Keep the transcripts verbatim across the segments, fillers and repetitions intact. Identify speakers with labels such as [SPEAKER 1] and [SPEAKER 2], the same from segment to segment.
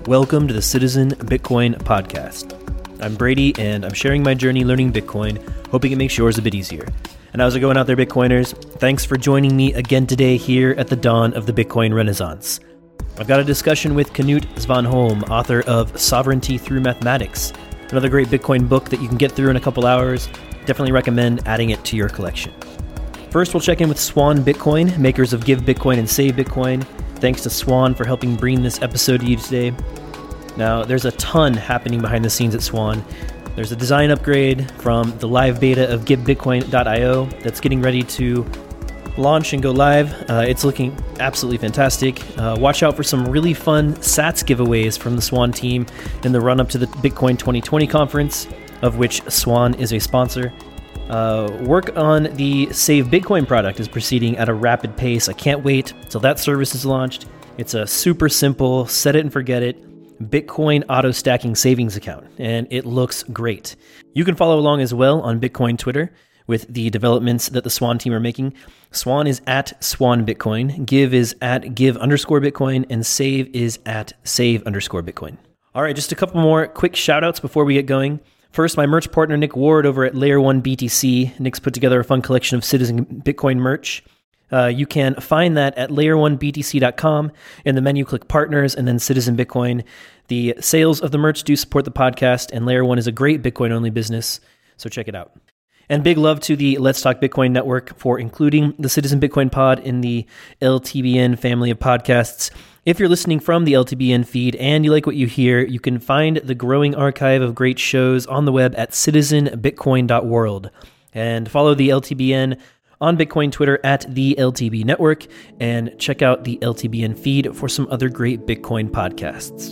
[SPEAKER 1] Welcome to the Citizen Bitcoin Podcast. I'm Brady, and I'm sharing my journey learning Bitcoin, hoping it makes yours a bit easier. And how's it going out there, Bitcoiners? Thanks for joining me again today here at the dawn of the Bitcoin Renaissance. I've got a discussion with Knut Svanholm, author of Sovereignty Through Mathematics, another great Bitcoin book that you can get through in a couple hours. Definitely recommend adding it to your collection. First, we'll check in with Swan Bitcoin, makers of Give Bitcoin and Save Bitcoin. Thanks to Swan for helping bring this episode to you today. Now, there's a ton happening behind the scenes at Swan. There's a design upgrade from the live beta of give bitcoin dot io that's getting ready to launch and go live. Uh, it's looking absolutely fantastic. Uh, watch out for some really fun Sats giveaways from the Swan team in the run-up to the Bitcoin twenty twenty conference, of which Swan is a sponsor. Uh, work on the Save Bitcoin product is proceeding at a rapid pace. I can't wait till that service is launched. It's a super simple, set it and forget it, Bitcoin auto-stacking savings account, and it looks great. You can follow along as well on Bitcoin Twitter with the developments that the Swan team are making. Swan is at Swan Bitcoin, Give is at Give underscore Bitcoin, and Save is at Save underscore Bitcoin. All right, just a couple more quick shout-outs before we get going. First, my merch partner, Nick Ward, over at Layer one B T C. Nick's put together a fun collection of Citizen Bitcoin merch. Uh, you can find that at layer one b t c dot com. In the menu, click Partners and then Citizen Bitcoin. The sales of the merch do support the podcast, and Layer one is a great Bitcoin-only business, so check it out. And big love to the Let's Talk Bitcoin network for including the Citizen Bitcoin pod in the L T B N family of podcasts. If you're listening from the L T B N feed and you like what you hear, you can find the growing archive of great shows on the web at citizen bitcoin dot world. And follow the L T B N on Bitcoin Twitter at the L T B Network, and check out the L T B N feed for some other great Bitcoin podcasts.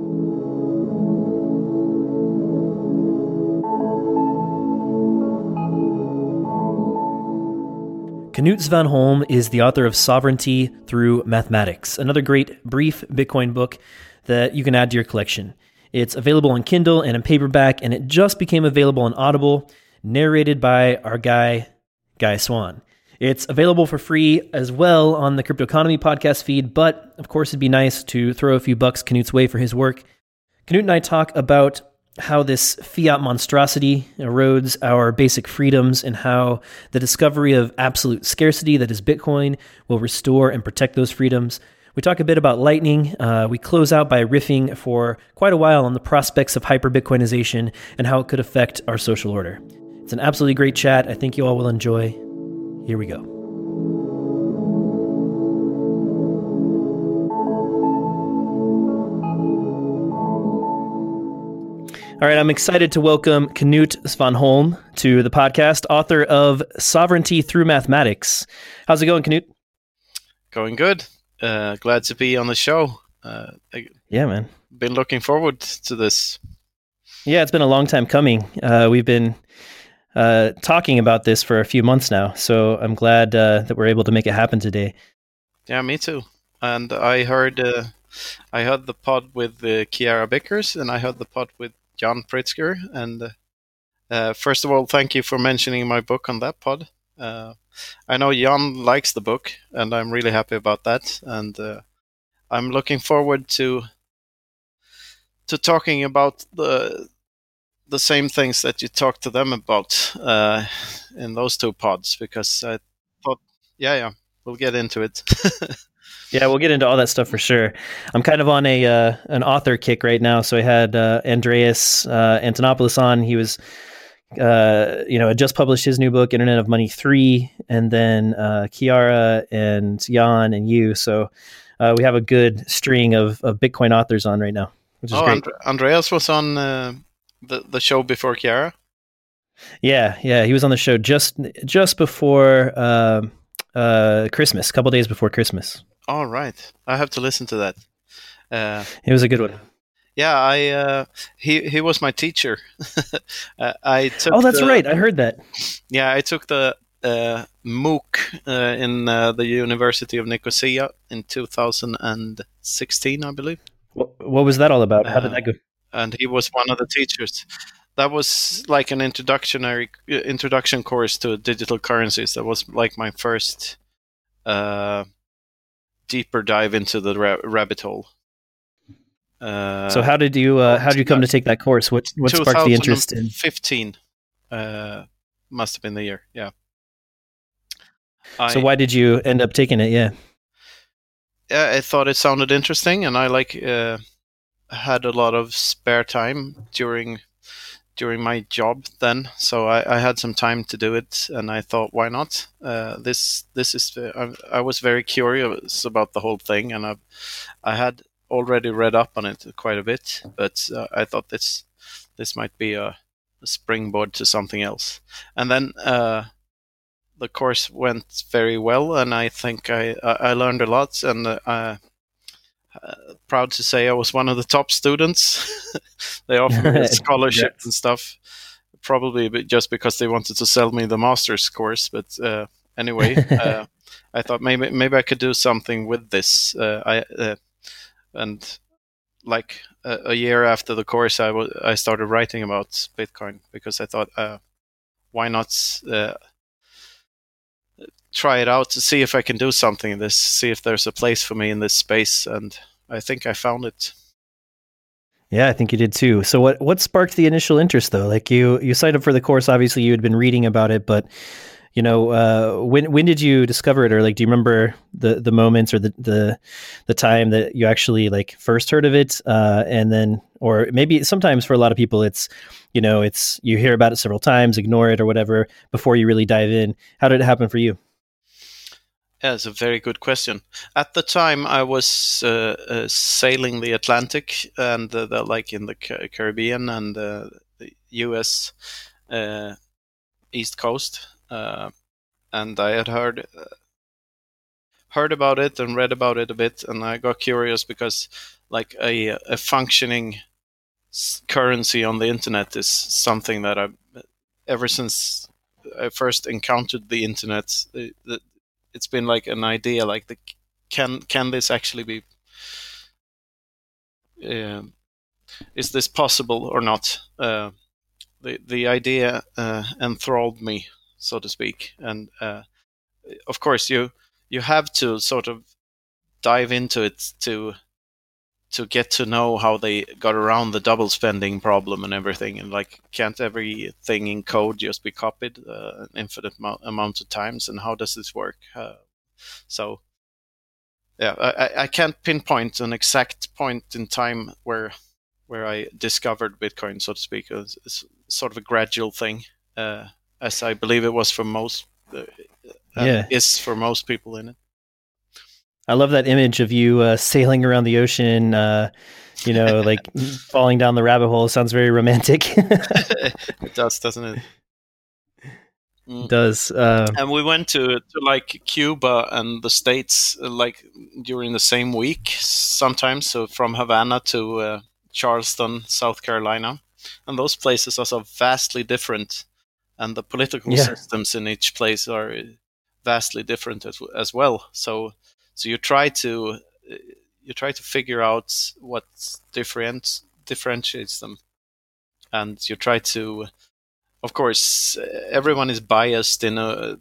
[SPEAKER 1] Knut Svanholm is the author of Sovereignty Through Mathematics, another great brief Bitcoin book that you can add to your collection. It's available on Kindle and in paperback, and it just became available on Audible, narrated by our guy, Guy Swan. It's available for free as well on the Crypto Economy podcast feed, but of course it'd be nice to throw a few bucks Knut's way for his work. Knut and I talk about how this fiat monstrosity erodes our basic freedoms and how the discovery of absolute scarcity that is Bitcoin will restore and protect those freedoms. We talk a bit about Lightning. Uh, we close out by riffing for quite a while on the prospects of hyper-Bitcoinization and how it could affect our social order. It's an absolutely great chat. I think you all will enjoy. Here we go. All right, I'm excited to welcome Knut Svanholm to the podcast, author of Sovereignty Through Mathematics. How's it going, Knut?
[SPEAKER 2] Going good. Uh, glad to be on the show. Uh, I,
[SPEAKER 1] yeah, man.
[SPEAKER 2] Been looking forward to this.
[SPEAKER 1] Yeah, it's been a long time coming. Uh, we've been uh, talking about this for a few months now, so I'm glad uh, that we're able to make it happen today.
[SPEAKER 2] Yeah, me too. And I heard, uh, I heard the pod with uh, Kiara Bickers, and I heard the pod with Jan Pritzker, and uh, uh, first of all, thank you for mentioning my book on that pod. Uh, I know Jan likes the book, and I'm really happy about that. And uh, I'm looking forward to to talking about the the same things that you talked to them about uh, in those two pods, because I thought, yeah, yeah, we'll get into it.
[SPEAKER 1] Yeah, we'll get into all that stuff for sure. I'm kind of on a uh, an author kick right now. So I had uh, Andreas uh, Antonopoulos on. He was, uh, you know, had just published his new book, Internet of Money three, and then uh, Kiara and Jan and you. So uh, we have a good string of, of Bitcoin authors on right now, which is
[SPEAKER 2] oh,
[SPEAKER 1] great.
[SPEAKER 2] And- Andreas was on uh, the the show before Kiara.
[SPEAKER 1] Yeah, yeah, he was on the show just just before uh, uh, Christmas, a couple days before Christmas.
[SPEAKER 2] All right, I have to listen to that. Uh,
[SPEAKER 1] it was a good one.
[SPEAKER 2] Yeah, I uh, he he was my teacher. uh, I took.
[SPEAKER 1] Oh, that's
[SPEAKER 2] the,
[SPEAKER 1] right. I heard that.
[SPEAKER 2] Yeah, I took the uh, MOOC uh, in uh, the University of Nicosia in two thousand sixteen, I believe.
[SPEAKER 1] What, what was that all about? How did that go?
[SPEAKER 2] Uh, and he was one of the teachers. That was like an introductionary introduction course to digital currencies. That was like my first. Uh, deeper dive into the ra- rabbit hole. Uh,
[SPEAKER 1] so how did you uh, how did you come to take that course? What what sparked the interest in?
[SPEAKER 2] twenty fifteen uh, must have been the year. Yeah.
[SPEAKER 1] So
[SPEAKER 2] I,
[SPEAKER 1] why did you end up taking it? Yeah.
[SPEAKER 2] Yeah, I thought it sounded interesting, and I like uh, had a lot of spare time during during my job then, so I, I had some time to do it, and I thought, why not? Uh, this this is uh, I, I was very curious about the whole thing, and I I had already read up on it quite a bit, but uh, I thought this this might be a, a springboard to something else, and then. Uh, The course went very well, and I think I I learned a lot. And uh, uh, proud to say I was one of the top students. They offered me a scholarship yes. and stuff, probably just because they wanted to sell me the master's course. But uh, anyway, uh, I thought maybe maybe I could do something with this. Uh, I uh, and like a, a year after the course, I, w- I started writing about Bitcoin because I thought, uh, why not? Uh, try it out to see if I can do something in this, see if there's a place for me in this space, and I think I found it.
[SPEAKER 1] Yeah, I think you did too. So what what sparked the initial interest though? Like you you signed up for the course, obviously you had been reading about it, but you know, uh, when when did you discover it, or like do you remember the the moments or the the the time that you actually like first heard of it, uh, and then or maybe sometimes for a lot of people it's you know it's you hear about it several times, ignore it or whatever before you really dive in. How did it happen for you?
[SPEAKER 2] Yeah, it's a very good question. At the time, I was uh, uh, sailing the Atlantic and uh, the, like in the Caribbean and uh, the U S uh, East Coast, uh, and I had heard uh, heard about it and read about it a bit, and I got curious because like a a functioning currency on the internet is something that I've ever since I first encountered the internet. The, the, it's been like an idea, like the can can this actually be? Uh, is this possible or not? Uh, the the idea uh, enthralled me, so to speak, and uh, of course you you have to sort of dive into it to to get to know how they got around the double spending problem and everything, and like can't everything in code just be copied uh, an infinite mo- amount of times, and how does this work? Uh, so yeah, I, I can't pinpoint an exact point in time where where I discovered Bitcoin, so to speak. It's, it's sort of a gradual thing, uh, as I believe it was for most, uh,
[SPEAKER 1] yeah,
[SPEAKER 2] is for most people in it.
[SPEAKER 1] I love that image of you uh, sailing around the ocean, uh, you know, like falling down the rabbit hole. It sounds very romantic.
[SPEAKER 2] It does, doesn't it?
[SPEAKER 1] Mm. It does. Uh,
[SPEAKER 2] and we went to, to like Cuba and the States uh, like during the same week sometimes. So from Havana to uh, Charleston, South Carolina. And those places are so vastly different. And the political yeah. systems in each place are vastly different as, as well. So so you try to you try to figure out what different differentiates them. And you try to, of course, everyone is biased in a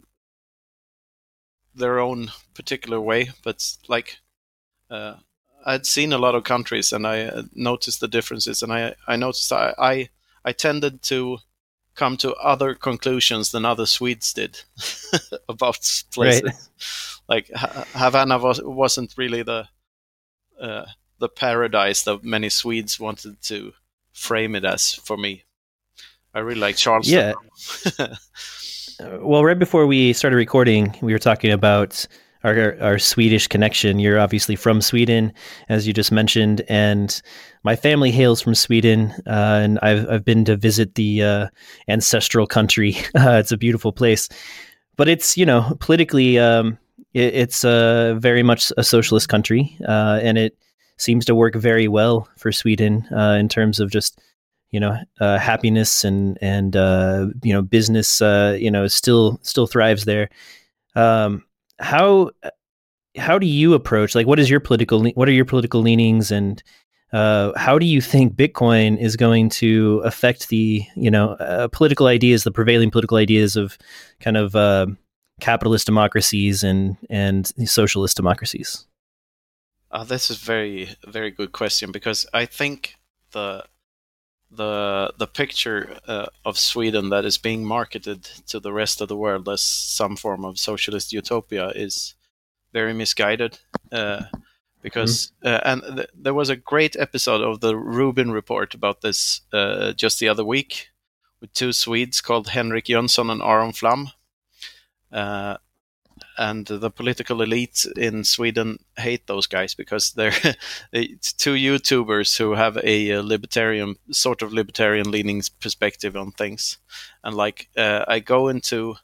[SPEAKER 2] their own particular way, but like uh, I'd seen a lot of countries, and I uh, noticed the differences, and I I noticed I, I I tended to come to other conclusions than other Swedes did about places. Right. Like ha- Havana was wasn't really the uh, the paradise that many Swedes wanted to frame it as for me. I really like Charleston.
[SPEAKER 1] Yeah. Well, right before we started recording, we were talking about our our Swedish connection. You're obviously from Sweden, as you just mentioned, and my family hails from Sweden, uh, and I've I've been to visit the uh, ancestral country. Uh, it's a beautiful place, but it's you know politically um, it, it's uh, very much a socialist country, uh, and it seems to work very well for Sweden uh, in terms of just. you know, uh, happiness and, and, uh, you know, business, uh, you know, still, still thrives there. Um, how, how do you approach, like, what is your political, what are your political leanings, and, uh, how do you think Bitcoin is going to affect the, you know, uh, political ideas, the prevailing political ideas of kind of, uh, capitalist democracies and, and socialist democracies?
[SPEAKER 2] Uh, this is very very good question, because I think the the the picture uh, of Sweden that is being marketed to the rest of the world as some form of socialist utopia is very misguided. Uh, because uh, and th- there was a great episode of the Rubin Report about this uh, just the other week, with two Swedes called Henrik Jönsson and Aron Flam. Uh, and the political elite in Sweden hate those guys because they're it's two YouTubers who have a, uh, libertarian sort of libertarian leaning perspective on things, and like uh, I go into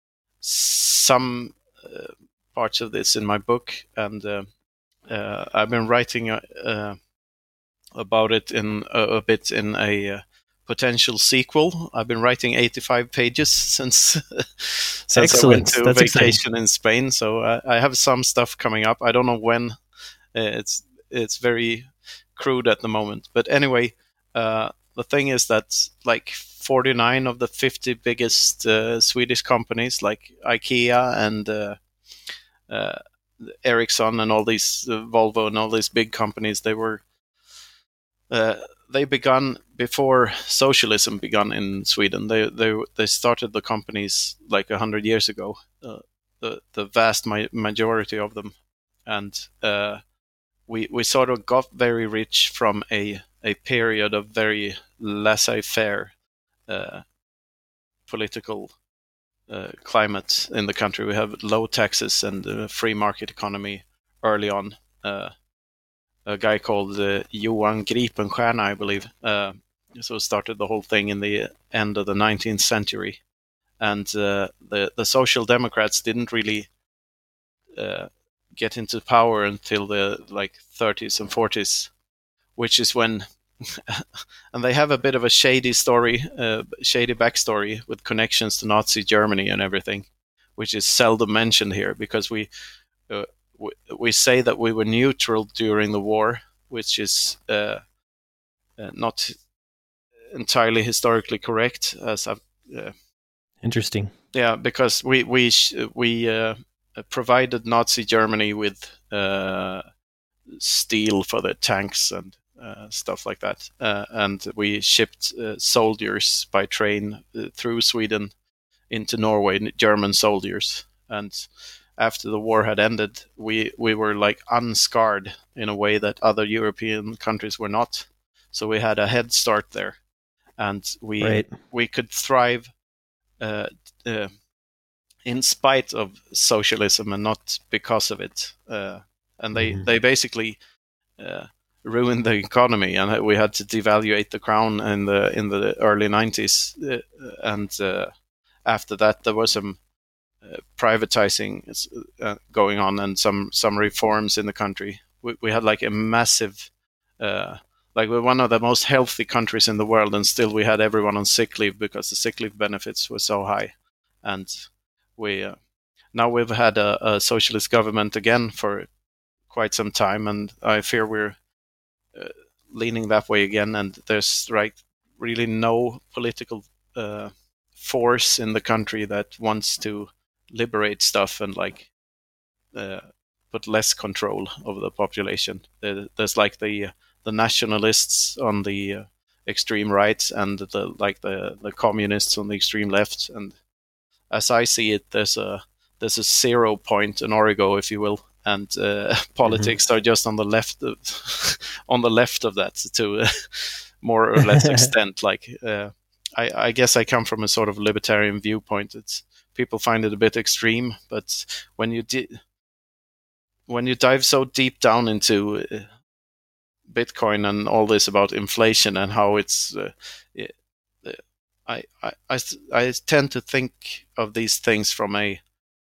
[SPEAKER 2] some uh, parts of this in my book, and uh, uh, I've been writing uh, uh, about it in a, a bit in a uh, potential sequel. I've been writing eighty-five pages since since I went
[SPEAKER 1] Excellent.
[SPEAKER 2] to
[SPEAKER 1] That's
[SPEAKER 2] vacation
[SPEAKER 1] exciting.
[SPEAKER 2] in Spain. So I, I have some stuff coming up. I don't know when. Uh, it's it's very crude at the moment. But anyway, uh, the thing is that like forty-nine of the fifty biggest uh, Swedish companies, like IKEA and uh, uh, Ericsson and all these uh, Volvo and all these big companies, they were uh, they began before socialism began in Sweden. They they they started the companies like a hundred years ago. Uh, the the vast ma- majority of them, and uh, we we sort of got very rich from a a period of very laissez-faire uh, political uh, climate in the country. We have low taxes and a free market economy early on. Uh, a guy called uh, Johan Gripenstierna, I believe, uh, so started the whole thing in the end of the nineteenth century, and uh, the the Social Democrats didn't really uh, get into power until the like thirties and forties, which is when. And they have a bit of a shady story, uh, shady backstory with connections to Nazi Germany and everything, which is seldom mentioned here because we uh, we, we say that we were neutral during the war, which is uh, uh, not entirely historically correct. As I've, uh,
[SPEAKER 1] Interesting.
[SPEAKER 2] yeah, because we we we uh, provided Nazi Germany with uh, steel for the tanks and uh, stuff like that, uh, and we shipped uh, soldiers by train uh, through Sweden into Norway, German soldiers, and after the war had ended, we we were like unscarred in a way that other European countries were not. So we had a head start there, and we
[SPEAKER 1] Right.
[SPEAKER 2] we could thrive uh, uh, in spite of socialism and not because of it. Uh, and they
[SPEAKER 1] Mhm.
[SPEAKER 2] they basically uh, ruined the economy, and we had to devaluate the crown in the in the early nineties, uh, and uh, after that there was some uh, privatizing uh, going on and some some reforms in the country. We, we had like a massive, uh, like we're one of the most healthy countries in the world, and still we had everyone on sick leave because the sick leave benefits were so high. And we uh, now we've had a, a socialist government again for quite some time, and I fear we're uh, leaning that way again. And there's like really no political uh, force in the country that wants to liberate stuff and like uh, put less control over the population. There's like the the nationalists on the uh, extreme right and the like the the communists on the extreme left. And as I see it, there's a there's a zero point, an origo, if you will, and uh, politics
[SPEAKER 1] Mhm.
[SPEAKER 2] are just on the left of, on the left of that to uh, more or less extent. Like uh, I, I guess I come from a sort of libertarian viewpoint. It's people find it a bit extreme, but when you di- when you dive so deep down into uh, Bitcoin and all this about inflation and how it's uh, it, uh, I, I, I, I tend to think of these things from a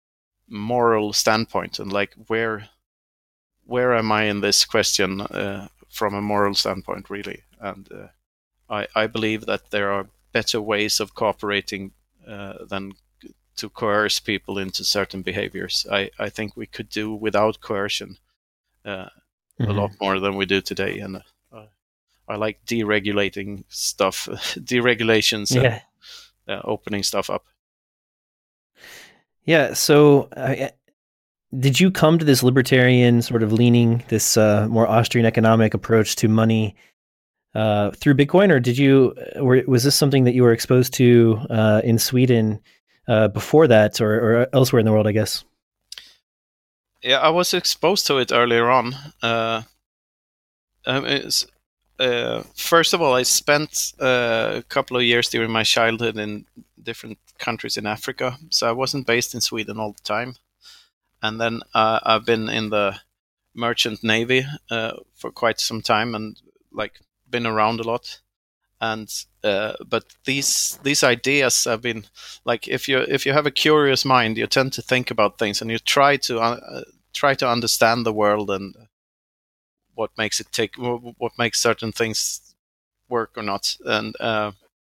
[SPEAKER 2] moral standpoint, and like where where am I in this question uh, from a moral standpoint, really? And uh, I, I believe that there are better ways of cooperating uh, than to coerce people into certain behaviors. I, I think we could do without coercion uh, a lot
[SPEAKER 1] Mhm.
[SPEAKER 2] more than we do today. And uh, I like deregulating stuff, deregulations, and
[SPEAKER 1] Yeah.
[SPEAKER 2] uh, opening stuff up.
[SPEAKER 1] Yeah. So, I, did you come to this libertarian sort of leaning, this uh, more Austrian economic approach to money uh, through Bitcoin, or did you, or was this something that you were exposed to uh, in Sweden uh, before that, or, or elsewhere in the world, I guess?
[SPEAKER 2] Yeah, I was exposed to it earlier on. Uh, um, uh, first of all, I spent uh, a couple of years during my childhood in different countries in Africa, so I wasn't based in Sweden all the time. And then uh, I've been in the merchant navy uh, for quite some time, and like been around a lot. And uh, but these these ideas have been like, if you if you have a curious mind, you tend to think about things, and you try to uh, try to understand the world and what makes it take what makes certain things work or not. And uh,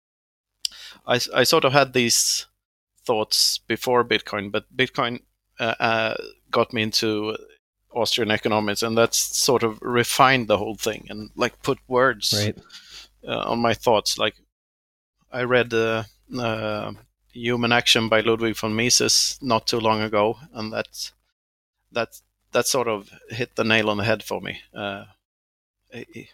[SPEAKER 2] I I sort of had these thoughts before Bitcoin, but Bitcoin uh, uh, got me into Austrian economics, and that's sort of refined the whole thing and like put words
[SPEAKER 1] Right.
[SPEAKER 2] uh, on my thoughts. Like I read uh, uh, Human Action by Ludwig von Mises not too long ago, and that that that sort of hit the nail on the head for me. Uh, I,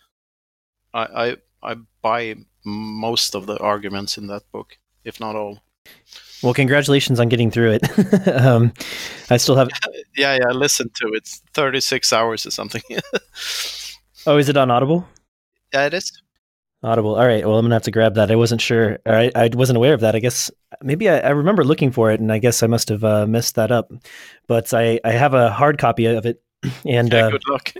[SPEAKER 2] I I buy most of the arguments in that book, if not all.
[SPEAKER 1] Well, congratulations on getting through it. um, I still have.
[SPEAKER 2] Yeah, yeah. I listened to it. It's thirty-six hours or something.
[SPEAKER 1] Oh, is it on Audible?
[SPEAKER 2] Yeah, it is.
[SPEAKER 1] Audible. All right. Well, I'm gonna have to grab that. I wasn't sure. I, I wasn't aware of that. I guess maybe I, I remember looking for it, and I guess I must have uh, messed that up. But I, I have a hard copy of it, and
[SPEAKER 2] yeah,
[SPEAKER 1] uh,
[SPEAKER 2] good luck.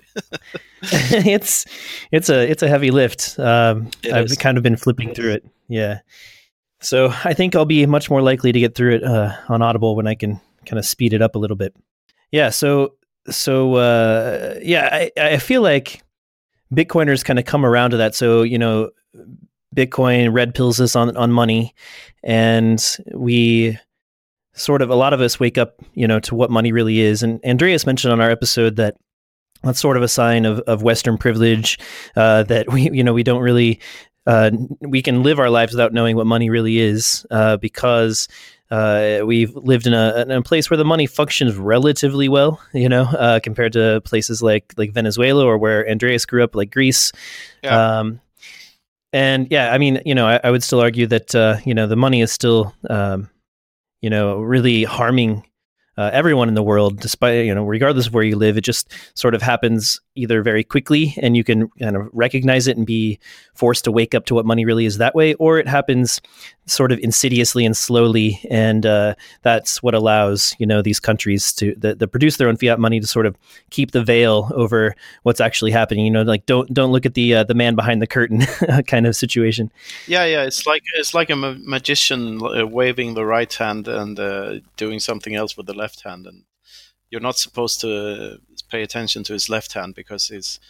[SPEAKER 1] it's it's a it's a heavy lift. Um, I've
[SPEAKER 2] is.
[SPEAKER 1] kind of been flipping through it. Yeah. So I think I'll be much more likely to get through it uh, on Audible when I can kind of speed it up a little bit. Yeah. So so uh, yeah, I, I feel like Bitcoiners kind of come around to that. So, you know, Bitcoin red pills us on, on money, and we sort of, a lot of us wake up, you know, to what money really is. And Andreas mentioned on our episode that that's sort of a sign of, of Western privilege, uh, that we, you know, we don't really, uh, we can live our lives without knowing what money really is, uh, because Uh, we've lived in a, in a place where the money functions relatively well, you know, uh, compared to places like like Venezuela or where Andreas grew up, like Greece.
[SPEAKER 2] Yeah.
[SPEAKER 1] Um, and yeah, I mean, you know, I, I would still argue that, uh, you know, the money is still, um, you know, really harming uh, everyone in the world, despite, you know, regardless of where you live. It just sort of happens either very quickly and you can kind of recognize it and be forced to wake up to what money really is that way, or it happens sort of insidiously and slowly, and uh, that's what allows, you know, these countries to that, that produce their own fiat money to sort of keep the veil over what's actually happening. You know, like don't don't look at the uh, the man behind the curtain kind of situation.
[SPEAKER 2] Yeah, yeah. It's like it's like a ma- magician uh, waving the right hand and uh, doing something else with the left hand, and you're not supposed to pay attention to his left hand because it's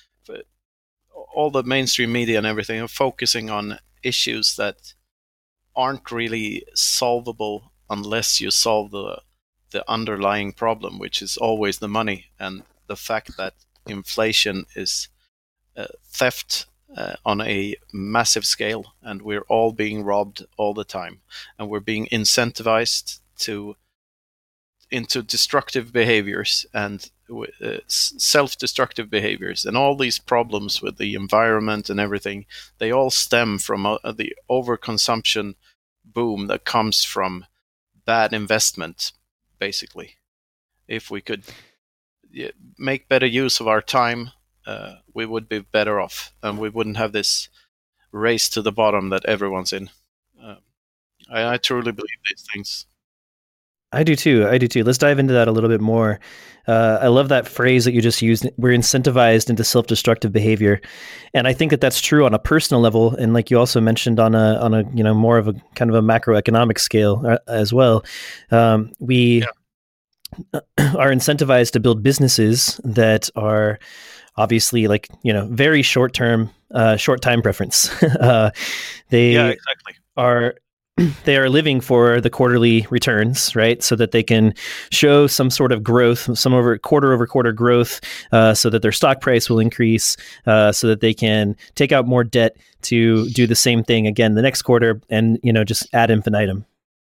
[SPEAKER 2] all the mainstream media and everything are focusing on issues that aren't really solvable unless you solve the the underlying problem, which is always the money, and the fact that inflation is uh, theft uh, on a massive scale, and we're all being robbed all the time, and we're being incentivized to into destructive behaviors and uh, self-destructive behaviors, and all these problems with the environment and everything, they all stem from uh, the overconsumption boom that comes from bad investment, basically. If we could yeah, make better use of our time, uh, we would be better off, and we wouldn't have this race to the bottom that everyone's in. Uh, I, I truly believe these things.
[SPEAKER 1] I do too. I do too. Let's dive into that a little bit more. Uh, I love that phrase that you just used. We're incentivized into self-destructive behavior, and I think that that's true on a personal level, and like you also mentioned on a on a you know more of a kind of a macroeconomic scale uh, as well. Um, we yeah. are incentivized to build businesses that are obviously like you know very short-term, uh, short time preference. uh, they
[SPEAKER 2] yeah, exactly.
[SPEAKER 1] are. They are living for the quarterly returns, right? So that they can show some sort of growth, some over quarter over quarter growth, uh, so that their stock price will increase, uh, so that they can take out more debt to do the same thing again the next quarter, and you know just ad infinitum.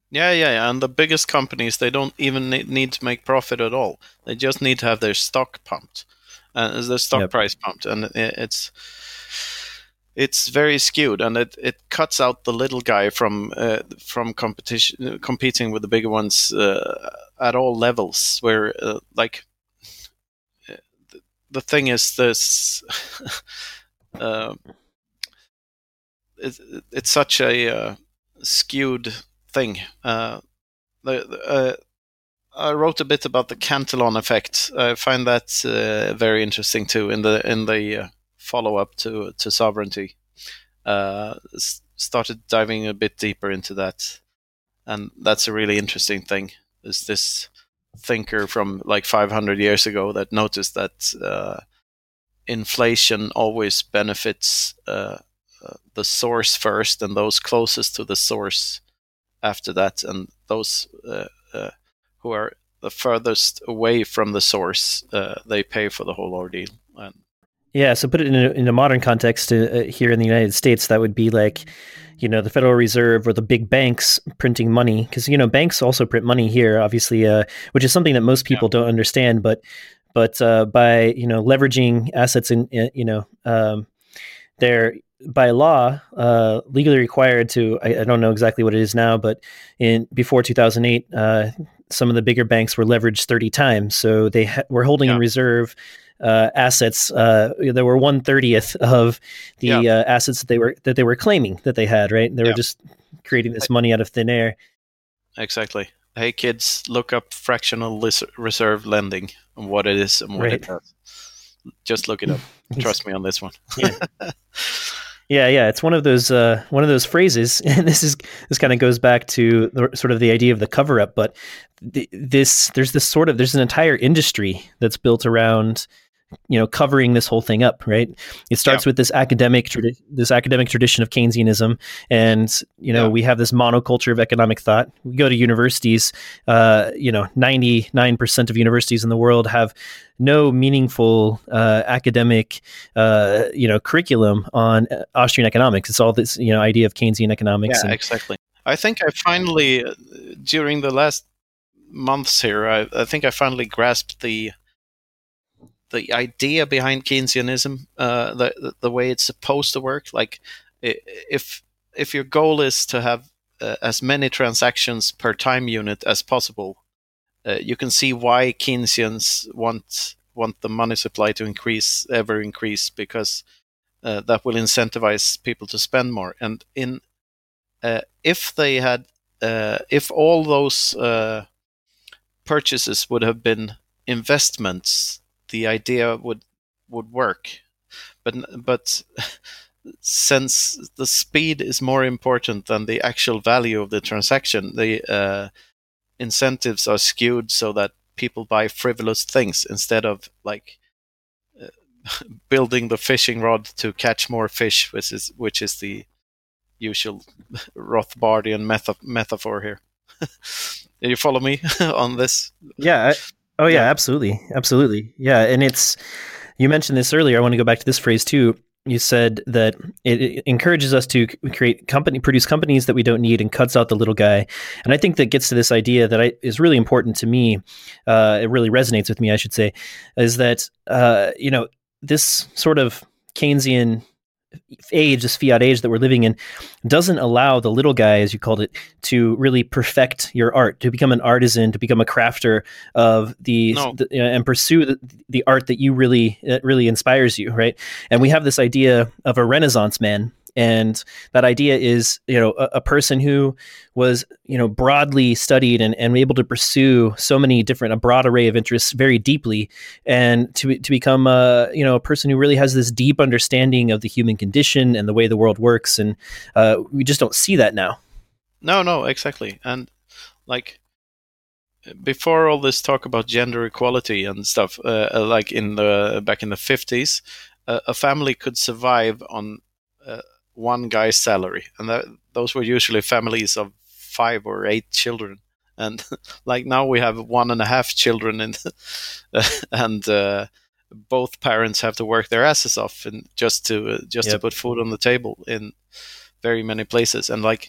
[SPEAKER 2] Yeah, yeah, yeah. And the biggest companies, they don't even ne- need to make profit at all. They just need to have their stock pumped, uh, the stock
[SPEAKER 1] Yep.
[SPEAKER 2] price pumped, and it, it's it's very skewed, and it, it cuts out the little guy from uh, from competition, competing with the bigger ones uh, at all levels. Where uh, like the, the thing is this. uh, it, it's such a uh, skewed thing. Uh, the, the, uh, I wrote a bit about the Cantillon effect. I find that uh, very interesting too in the in the uh, follow up to to sovereignty. Uh, s- started diving a bit deeper into that, and that's a really interesting thing. Is this thinker from like five hundred years ago that noticed that uh, inflation always benefits uh, uh, the source first, and those closest to the source after that, and those uh, uh, who are the furthest away from the source, uh, they pay for the whole ordeal. And
[SPEAKER 1] Yeah, so put it in a, in a modern context uh, here in the United States, that would be like, you know, the Federal Reserve or the big banks printing money, because you know banks also print money here, obviously, uh, which is something that most
[SPEAKER 2] yeah,
[SPEAKER 1] people don't understand. But but uh, by you know leveraging assets in, in you know um, they're by law uh, legally required to. I, I don't know exactly what it is now, but in before two thousand eight, uh, some of the bigger banks were leveraged thirty times, so they ha- were holding in
[SPEAKER 2] yeah,
[SPEAKER 1] reserve uh, assets uh, that were one thirtieth of
[SPEAKER 2] yeah,
[SPEAKER 1] the uh, assets that they were that they were claiming that they had. Right? They were
[SPEAKER 2] yeah,
[SPEAKER 1] just creating this money out of thin air.
[SPEAKER 2] exactly. Hey kids, look up fractional lis- reserve lending and what it is and what it
[SPEAKER 1] Right?
[SPEAKER 2] does. Just look it up. Trust me on this one.
[SPEAKER 1] Yeah. Yeah, yeah, it's one of those uh, one of those phrases, and this is this kind of goes back to the, sort of the idea of the cover up. But th- this there's this sort of there's an entire industry that's built around you know covering this whole thing up, right? It
[SPEAKER 2] Yeah,
[SPEAKER 1] starts with this academic tradi- this academic tradition of Keynesianism, and you know
[SPEAKER 2] yeah,
[SPEAKER 1] we have this monoculture of economic thought. We go to universities, uh, you know, ninety-nine percent of universities in the world have no meaningful uh, academic, uh, you know, curriculum on uh, Austrian economics. It's all this, you know, idea of Keynesian economics,
[SPEAKER 2] yeah,
[SPEAKER 1] and
[SPEAKER 2] exactly. I think I finally, uh, during the last months here, I, I think I finally grasped the the idea behind Keynesianism, uh, the the way it's supposed to work. Like, if if your goal is to have uh, as many transactions per time unit as possible, uh, you can see why Keynesians want want the money supply to increase, ever increase, because uh, that will incentivize people to spend more. And in uh, if they had, uh, if all those uh, purchases would have been investments, the idea would would work. But but since the speed is more important than the actual value of the transaction, the uh, incentives are skewed so that people buy frivolous things instead of like uh, building the fishing rod to catch more fish, which is which is the usual Rothbardian meta- metaphor here. Did you follow me on this?
[SPEAKER 1] yeah, I, oh yeah,
[SPEAKER 2] Yeah,
[SPEAKER 1] absolutely, absolutely, yeah, and it's you mentioned this earlier. I want to go back to this phrase too. You said that it, it encourages us to create company, produce companies that we don't need, and cuts out the little guy. And I think that gets to this idea that I, is really important to me. Uh, it really resonates with me, I should say, is that uh, you know this sort of Keynesian age, this fiat age that we're living in, doesn't allow the little guy, as you called it, to really perfect your art, to become an artisan, to become a crafter of the,
[SPEAKER 2] no,
[SPEAKER 1] the and pursue the, the art that you really that really inspires you, right? And we have this idea of a Renaissance man. And that idea is, you know, a, a person who was, you know, broadly studied and, and able to pursue so many different, a broad array of interests very deeply, and to to become a, you know, a person who really has this deep understanding of the human condition and the way the world works. And uh, we just don't see that now.
[SPEAKER 2] no, no, exactly. And like before all this talk about gender equality and stuff, uh, uh, like in the back in the fifties, uh, a family could survive on uh, one guy's salary, and that, those were usually families of five or eight children. And like now we have one and a half children, and and uh, both parents have to work their asses off and just to uh, just to
[SPEAKER 1] Yep.
[SPEAKER 2] put food on the table in very many places. And like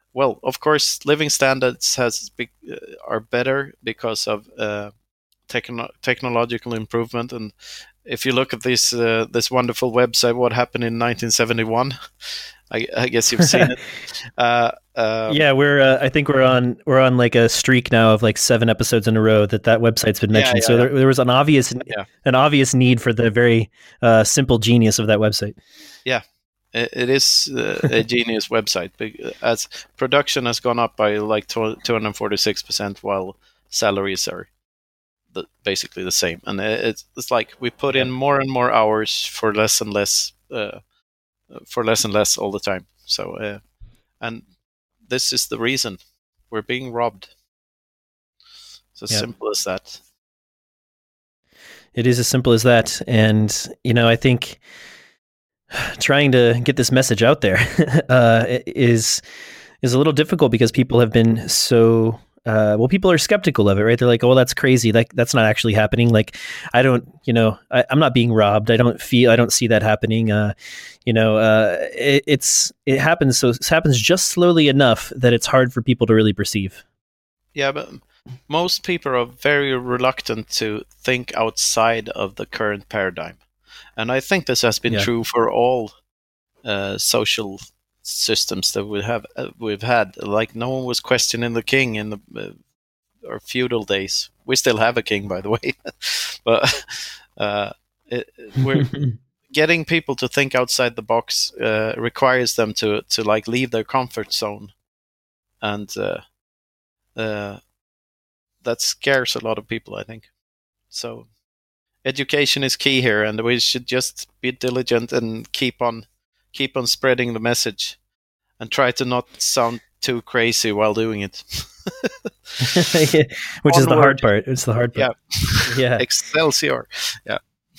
[SPEAKER 2] well, of course, living standards has be, uh, are better because of uh, techno- technological improvement. And if you look at this uh, this wonderful website, what happened in nineteen seventy-one, I, I guess you've seen it. Uh, um,
[SPEAKER 1] yeah, we're. Uh, I think we're on we're on like a streak now of like seven episodes in a row that that website's been mentioned.
[SPEAKER 2] Yeah, yeah,
[SPEAKER 1] so
[SPEAKER 2] yeah.
[SPEAKER 1] There, there was an obvious
[SPEAKER 2] Yeah.
[SPEAKER 1] an obvious need for the very uh, simple genius of that website.
[SPEAKER 2] Yeah, it, it is uh, a genius website. As production has gone up by like two hundred forty-six percent, while salaries are the, basically the same. And it's it's like we put in more and more hours for less and less uh, for less and less all the time. So uh, and this is the reason we're being robbed. It's as
[SPEAKER 1] Yeah.
[SPEAKER 2] simple as that.
[SPEAKER 1] It is as simple as that. And, you know, I think trying to get this message out there uh, is is a little difficult because people have been so uh, well, people are skeptical of it, right? They're like, "Oh, that's crazy. Like, that's not actually happening. Like, I don't, you know, I, I'm not being robbed. I don't feel, I don't see that happening. Uh, you know, uh, it, it's it happens. So it happens just slowly enough that it's hard for people to really perceive."
[SPEAKER 2] Yeah, but most people are very reluctant to think outside of the current paradigm. And I think this has been
[SPEAKER 1] Yeah.
[SPEAKER 2] true for all uh, social systems that we have uh, we've had. Like no one was questioning the king in the uh, or feudal days. We still have a king, by the way, but uh, it, we're getting people to think outside the box uh, requires them to to like leave their comfort zone, and uh, uh, that scares a lot of people, I think. So education is key here, and we should just be diligent and keep on keep on spreading the message, and try to not sound too crazy while doing it.
[SPEAKER 1] Yeah, which is the
[SPEAKER 2] Onward.
[SPEAKER 1] hard part. It's the hard part.
[SPEAKER 2] Yeah,
[SPEAKER 1] Yeah.
[SPEAKER 2] Excelsior. Yeah.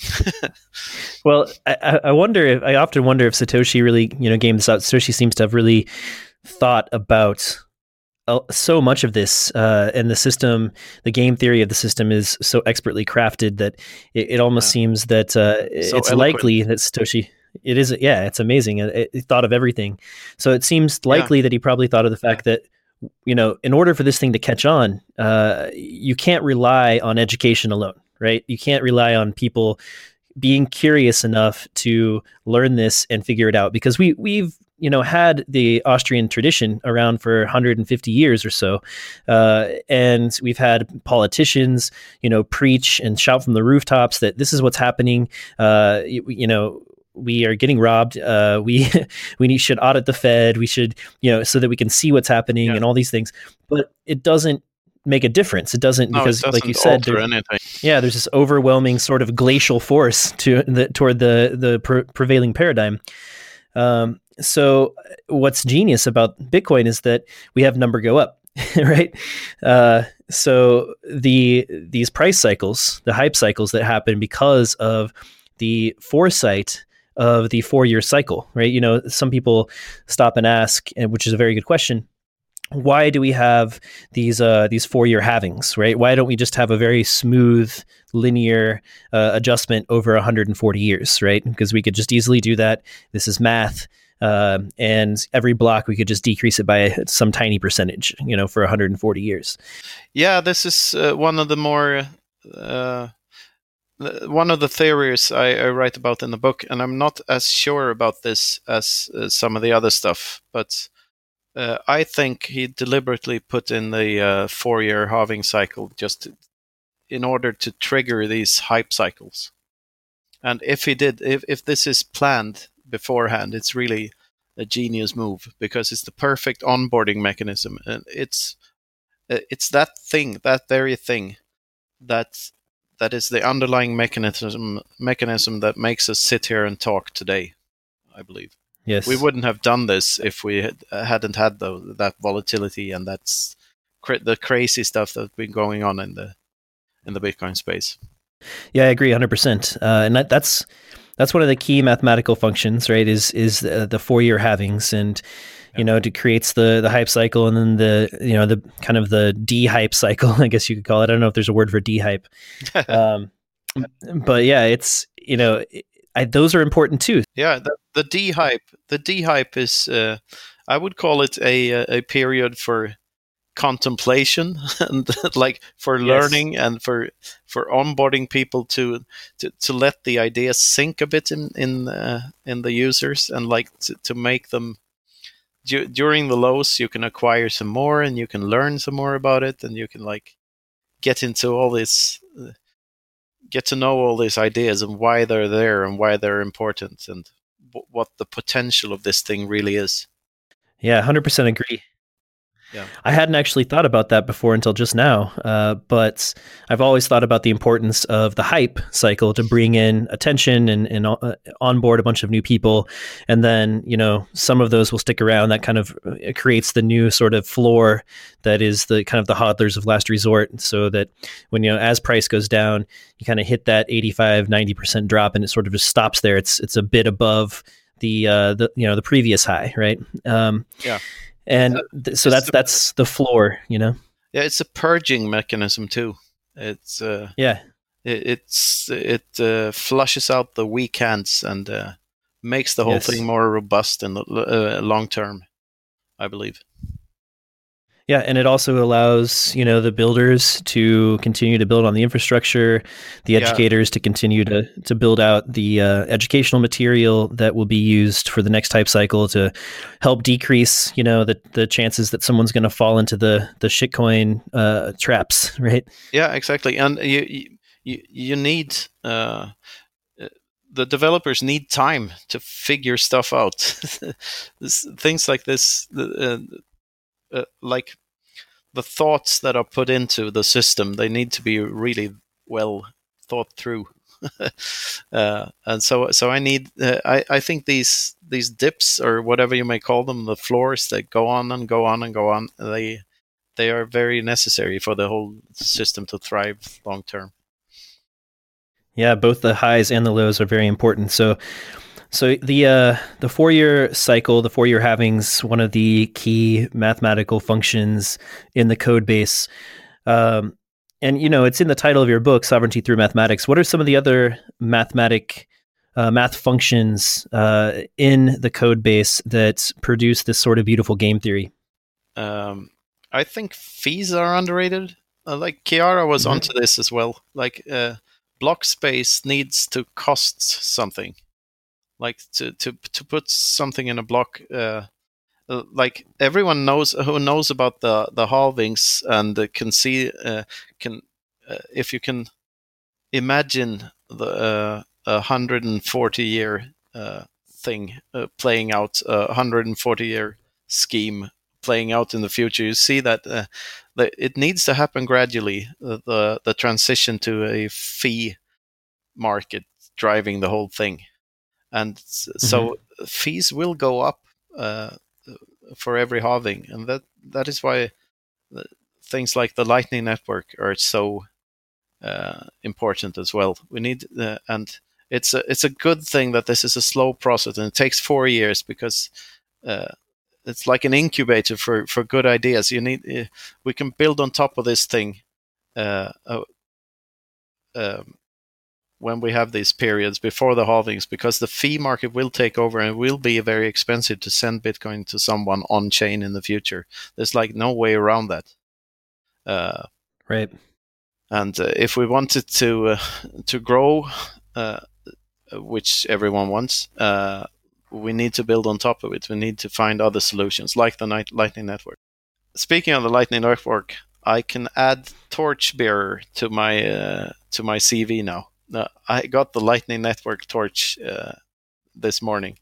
[SPEAKER 1] Well, I, I wonder if I often wonder if Satoshi really, you know, game this out. Satoshi seems to have really thought about uh, so much of this, uh, and the system, the game theory of the system is so expertly crafted that it, it almost
[SPEAKER 2] Yeah.
[SPEAKER 1] seems that uh,
[SPEAKER 2] So
[SPEAKER 1] it's
[SPEAKER 2] eloquent.
[SPEAKER 1] likely that Satoshi. It is, yeah, it's amazing. It, it thought of everything, so it seems likely yeah. that he probably thought of the fact yeah. that, you know, in order for this thing to catch on, uh, you can't rely on education alone, right? You can't rely on people being curious enough to learn this and figure it out, because we we've you know had the Austrian tradition around for one hundred fifty years or so, uh, and we've had politicians you know preach and shout from the rooftops that this is what's happening. Uh, you, you know. We are getting robbed. Uh, we we need, should audit the Fed. We should, you know, so that we can see what's happening yeah. and all these things. But it doesn't make a difference. It doesn't,
[SPEAKER 2] no,
[SPEAKER 1] because,
[SPEAKER 2] it doesn't
[SPEAKER 1] like you said,
[SPEAKER 2] alter anything.
[SPEAKER 1] Yeah, there's this overwhelming sort of glacial force to the toward the the pre- prevailing paradigm. Um, so, what's genius about Bitcoin is that we have number go up, right? Uh, so the these price cycles, the hype cycles that happen because of the foresight of the four-year cycle, right? You know, some people stop and ask, and which is a very good question, why do we have these uh, these four-year halvings, right? Why don't we just have a very smooth, linear uh, adjustment over one hundred forty years, right? Because we could just easily do that. This is math. Uh, and every block we could just decrease it by some tiny percentage, you know, for one hundred forty years.
[SPEAKER 2] Yeah, this is uh, one of the more... Uh... One of the theories I, I write about in the book, and I'm not as sure about this as uh, some of the other stuff, but uh, I think he deliberately put in the uh, four-year halving cycle just to, in order to trigger these hype cycles. And if he did, if, if this is planned beforehand, it's really a genius move, because it's the perfect onboarding mechanism, and it's it's that thing, that very thing, that. That is the underlying mechanism mechanism that makes us sit here and talk today, I believe.
[SPEAKER 1] Yes.
[SPEAKER 2] We wouldn't have done this if we had, hadn't had the, that volatility and that's cra- the crazy stuff that's been going on in the in the Bitcoin space.
[SPEAKER 1] Yeah, I agree one hundred percent. Uh, and that, that's that's one of the key mathematical functions, right? Is is uh, the four-year halvings, and you know, it creates the the hype cycle, and then the you know the kind of the de-hype cycle, I guess you could call it. I don't know if there's a word for de-hype, um, but yeah, it's you know I, those are important too.
[SPEAKER 2] Yeah, the, the de-hype, the de-hype is uh, I would call it a a period for contemplation and like for
[SPEAKER 1] Yes.
[SPEAKER 2] learning and for for onboarding people to to, to let the ideas sink a bit in in uh, in the users, and like to, to make them du- during the lows you can acquire some more and you can learn some more about it, and you can like get into all this uh, get to know all these ideas and why they're there and why they're important, and w- what the potential of this thing really is.
[SPEAKER 1] Yeah, one hundred percent agree.
[SPEAKER 2] Yeah.
[SPEAKER 1] I hadn't actually thought about that before until just now, uh, but I've always thought about the importance of the hype cycle to bring in attention and, and uh, onboard a bunch of new people. And then, you know, some of those will stick around. That kind of it creates the new sort of floor that is the kind of the hodlers of last resort. So that when, you know, as price goes down, you kind of hit that eighty-five, ninety percent drop and it sort of just stops there. It's, it's a bit above the, uh, the, you know, the previous high, right? Um,
[SPEAKER 2] yeah.
[SPEAKER 1] And th- so that's that's the floor, you know.
[SPEAKER 2] Yeah, it's a purging mechanism too. It's uh,
[SPEAKER 1] yeah,
[SPEAKER 2] it, it's it uh, flushes out the weak hands and uh, makes the whole
[SPEAKER 1] yes.
[SPEAKER 2] thing more robust in the uh, long term, I believe.
[SPEAKER 1] Yeah, and it also allows, you know, the builders to continue to build on the infrastructure, the educators yeah. to continue to to build out the uh, educational material that will be used for the next hype cycle to help decrease, you know, the the chances that someone's going to fall into the the shitcoin uh, traps, right?
[SPEAKER 2] Yeah, exactly. And you you you need uh, the developers need time to figure stuff out. this, things like this, uh, uh, like. The thoughts that are put into the system, they need to be really well thought through. uh, and so, so I need, uh, I, I think these these dips or whatever you may call them, the floors that go on and go on and go on, they they are very necessary for the whole system to thrive long term.
[SPEAKER 1] Yeah, both the highs and the lows are very important. So. So the uh, the four-year cycle, the four-year halvings, one of the key mathematical functions in the code base. Um, and, you know, it's in the title of your book, Sovereignty Through Mathematics. What are some of the other mathematic uh, math functions uh, in the code base that produce this sort of beautiful game theory?
[SPEAKER 2] Um, I think fees are underrated. Uh, like Chiara was mm-hmm. onto this as well. Like uh, block space needs to cost something. Like to, to to put something in a block, uh, uh, like everyone knows who knows about the the halvings and uh, can see uh, can uh, if you can imagine the uh, a hundred and forty year uh, thing uh, playing out, a hundred and forty year scheme playing out in the future, you see that uh, that it needs to happen gradually. Uh, the the transition to a fee market driving the whole thing. And so mm-hmm. fees will go up uh, for every halving, and that that is why things like the Lightning Network are so uh, important as well. We need, uh, and it's a it's a good thing that this is a slow process and it takes four years because uh, it's like an incubator for, for good ideas. You need uh, we can build on top of this thing. Uh, uh, um, when we have these periods before the halvings, because the fee market will take over and it will be very expensive to send Bitcoin to someone on chain in the future. There's like no way around that. Uh,
[SPEAKER 1] right.
[SPEAKER 2] And uh, if we wanted to uh, to grow, uh, which everyone wants, uh, we need to build on top of it. We need to find other solutions like the Lightning Network. Speaking of the Lightning Network, I can add Torchbearer to my uh, to my C V now. No, I got the Lightning Network torch uh, this morning.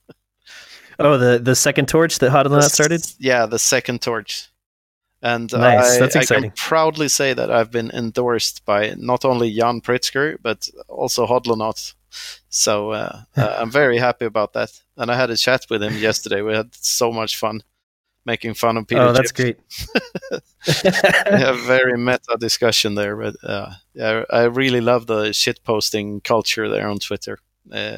[SPEAKER 1] oh, the, the second torch that Hodl started?
[SPEAKER 2] Yeah, the second torch. And
[SPEAKER 1] nice.
[SPEAKER 2] I,
[SPEAKER 1] That's exciting.
[SPEAKER 2] I can proudly say that I've been endorsed by not only Jan Pritzker, but also Hodlonaut. So uh, uh, I'm very happy about that. And I had a chat with him yesterday. We had so much fun making fun of Peter.
[SPEAKER 1] Oh, that's
[SPEAKER 2] Chips.
[SPEAKER 1] great.
[SPEAKER 2] We have very meta discussion there, but uh, yeah, I really love the shit posting culture there on Twitter. Uh,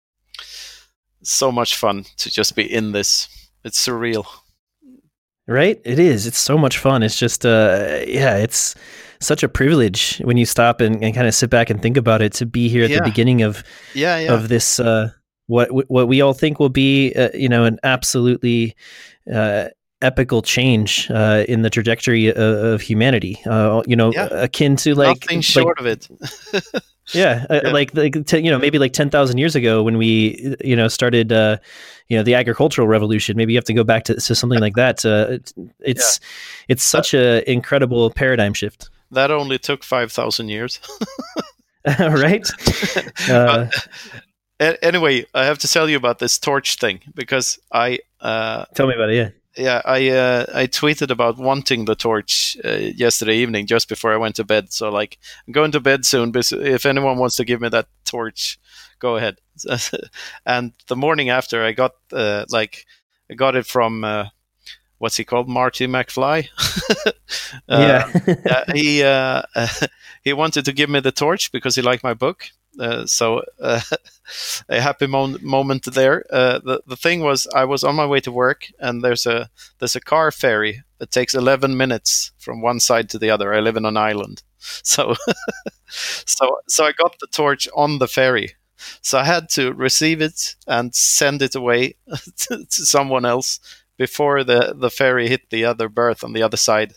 [SPEAKER 2] so much fun to just be in this. It's surreal.
[SPEAKER 1] Right? It is. It's so much fun. It's just, uh, yeah, it's such a privilege when you stop and, and kind of sit back and think about it to be here at yeah. the beginning of
[SPEAKER 2] yeah, yeah.
[SPEAKER 1] of this, uh, what what we all think will be, uh, you know, an absolutely uh, epical change uh, in the trajectory of, of humanity. Uh, you know,
[SPEAKER 2] Yeah.
[SPEAKER 1] akin to like
[SPEAKER 2] Nothing short
[SPEAKER 1] like,
[SPEAKER 2] of it.
[SPEAKER 1] yeah, uh,
[SPEAKER 2] Yeah.
[SPEAKER 1] like like t- you know, maybe like ten thousand years ago when we you know started uh, you know the agricultural revolution. Maybe you have to go back to, to something like that. Uh, it's it's, it's such a incredible paradigm shift.
[SPEAKER 2] That only took five thousand years.
[SPEAKER 1] Right? Uh,
[SPEAKER 2] But a- anyway, I have to tell you about this torch thing because I, uh,
[SPEAKER 1] tell me about it. Yeah.
[SPEAKER 2] yeah, I, uh, I tweeted about wanting the torch uh, yesterday evening just before I went to bed. So like, I'm going to bed soon. But if anyone wants to give me that torch, go ahead. And the morning after, I got uh, like, I got it from. Uh, what's he called? Marty McFly. uh,
[SPEAKER 1] Yeah.
[SPEAKER 2] yeah, he uh, he wanted to give me the torch because he liked my book. Uh, so uh, a happy mo- moment there. Uh, the the thing was, I was on my way to work, and there's a there's a car ferry that takes eleven minutes from one side to the other. I live in an island, so so so I got the torch on the ferry. So I had to receive it and send it away to, to someone else before the, the ferry hit the other berth on the other side.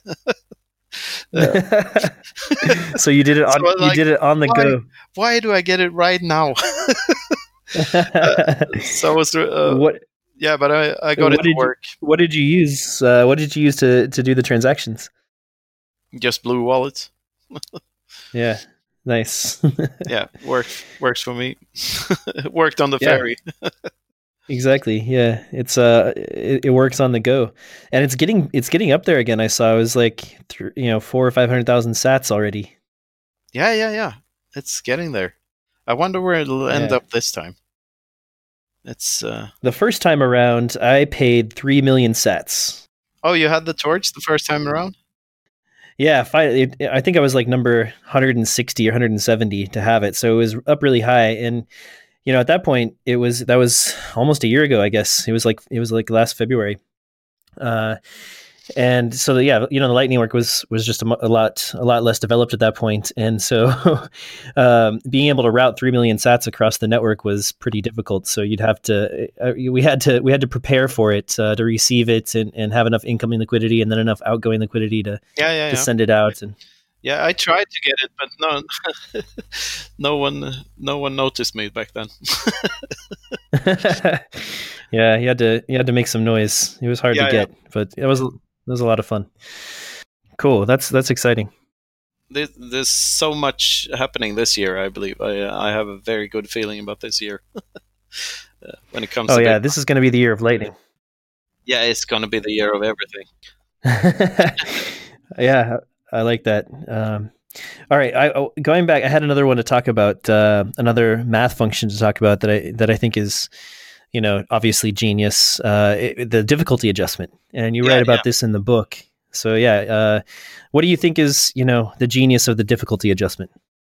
[SPEAKER 1] So you did it on
[SPEAKER 2] So,
[SPEAKER 1] you
[SPEAKER 2] like,
[SPEAKER 1] did it on the
[SPEAKER 2] why,
[SPEAKER 1] go.
[SPEAKER 2] why do I get it right now? uh, so it was uh,
[SPEAKER 1] What
[SPEAKER 2] yeah, but I, I got
[SPEAKER 1] what
[SPEAKER 2] it to
[SPEAKER 1] did
[SPEAKER 2] work.
[SPEAKER 1] You, what did you use? Uh, what did you use to, to do the transactions?
[SPEAKER 2] Just Blue Wallet.
[SPEAKER 1] Yeah, nice.
[SPEAKER 2] Yeah, works works for me. Worked on the
[SPEAKER 1] Yeah.
[SPEAKER 2] ferry.
[SPEAKER 1] Exactly. Yeah, it's uh, it, it works on the go, and it's getting it's getting up there again. I saw it was like th- you know four or five hundred thousand sats already.
[SPEAKER 2] Yeah, yeah, yeah. It's getting there. I wonder where it'll end
[SPEAKER 1] Yeah.
[SPEAKER 2] up this time. It's uh
[SPEAKER 1] The first time around, I paid three million sats.
[SPEAKER 2] oh, you had the torch the first time around?
[SPEAKER 1] Yeah, fi- it, I think I was like number one hundred sixty or one hundred seventy to have it, so it was up really high. And you know, at that point, it was that was almost a year ago, I guess. It was like it was like last February. Uh, and so yeah, you know, the Lightning Network was was just a, mo- a lot a lot less developed at that point, and so um, being able to route three million sats across the network was pretty difficult. So you'd have to uh, we had to we had to prepare for it uh, to receive it and, and have enough incoming liquidity and then enough outgoing liquidity to
[SPEAKER 2] Yeah, yeah,
[SPEAKER 1] to
[SPEAKER 2] yeah.
[SPEAKER 1] send it out. And
[SPEAKER 2] Yeah, I tried to get it, but no, no one, no one noticed me back then.
[SPEAKER 1] yeah, you had to you had to make some noise. It was hard
[SPEAKER 2] Yeah,
[SPEAKER 1] to get, but it was it was a lot of fun. Cool. That's that's exciting.
[SPEAKER 2] There's, there's so much happening this year. I believe I, I have a very good feeling about this year. uh, when it comes
[SPEAKER 1] Oh
[SPEAKER 2] to
[SPEAKER 1] yeah,
[SPEAKER 2] Bitcoin.
[SPEAKER 1] this is going to be the year of Lightning.
[SPEAKER 2] Yeah, it's gonna be the year of everything.
[SPEAKER 1] Yeah, I like that. Um, all right, I, oh, going back, I had another one to talk about, uh, another math function to talk about that I that I think is, you know, obviously genius. Uh, it, the difficulty adjustment, and you
[SPEAKER 2] Yeah,
[SPEAKER 1] write about
[SPEAKER 2] yeah.
[SPEAKER 1] this in the book. So yeah, uh, what do you think is, you know, the genius of the difficulty adjustment?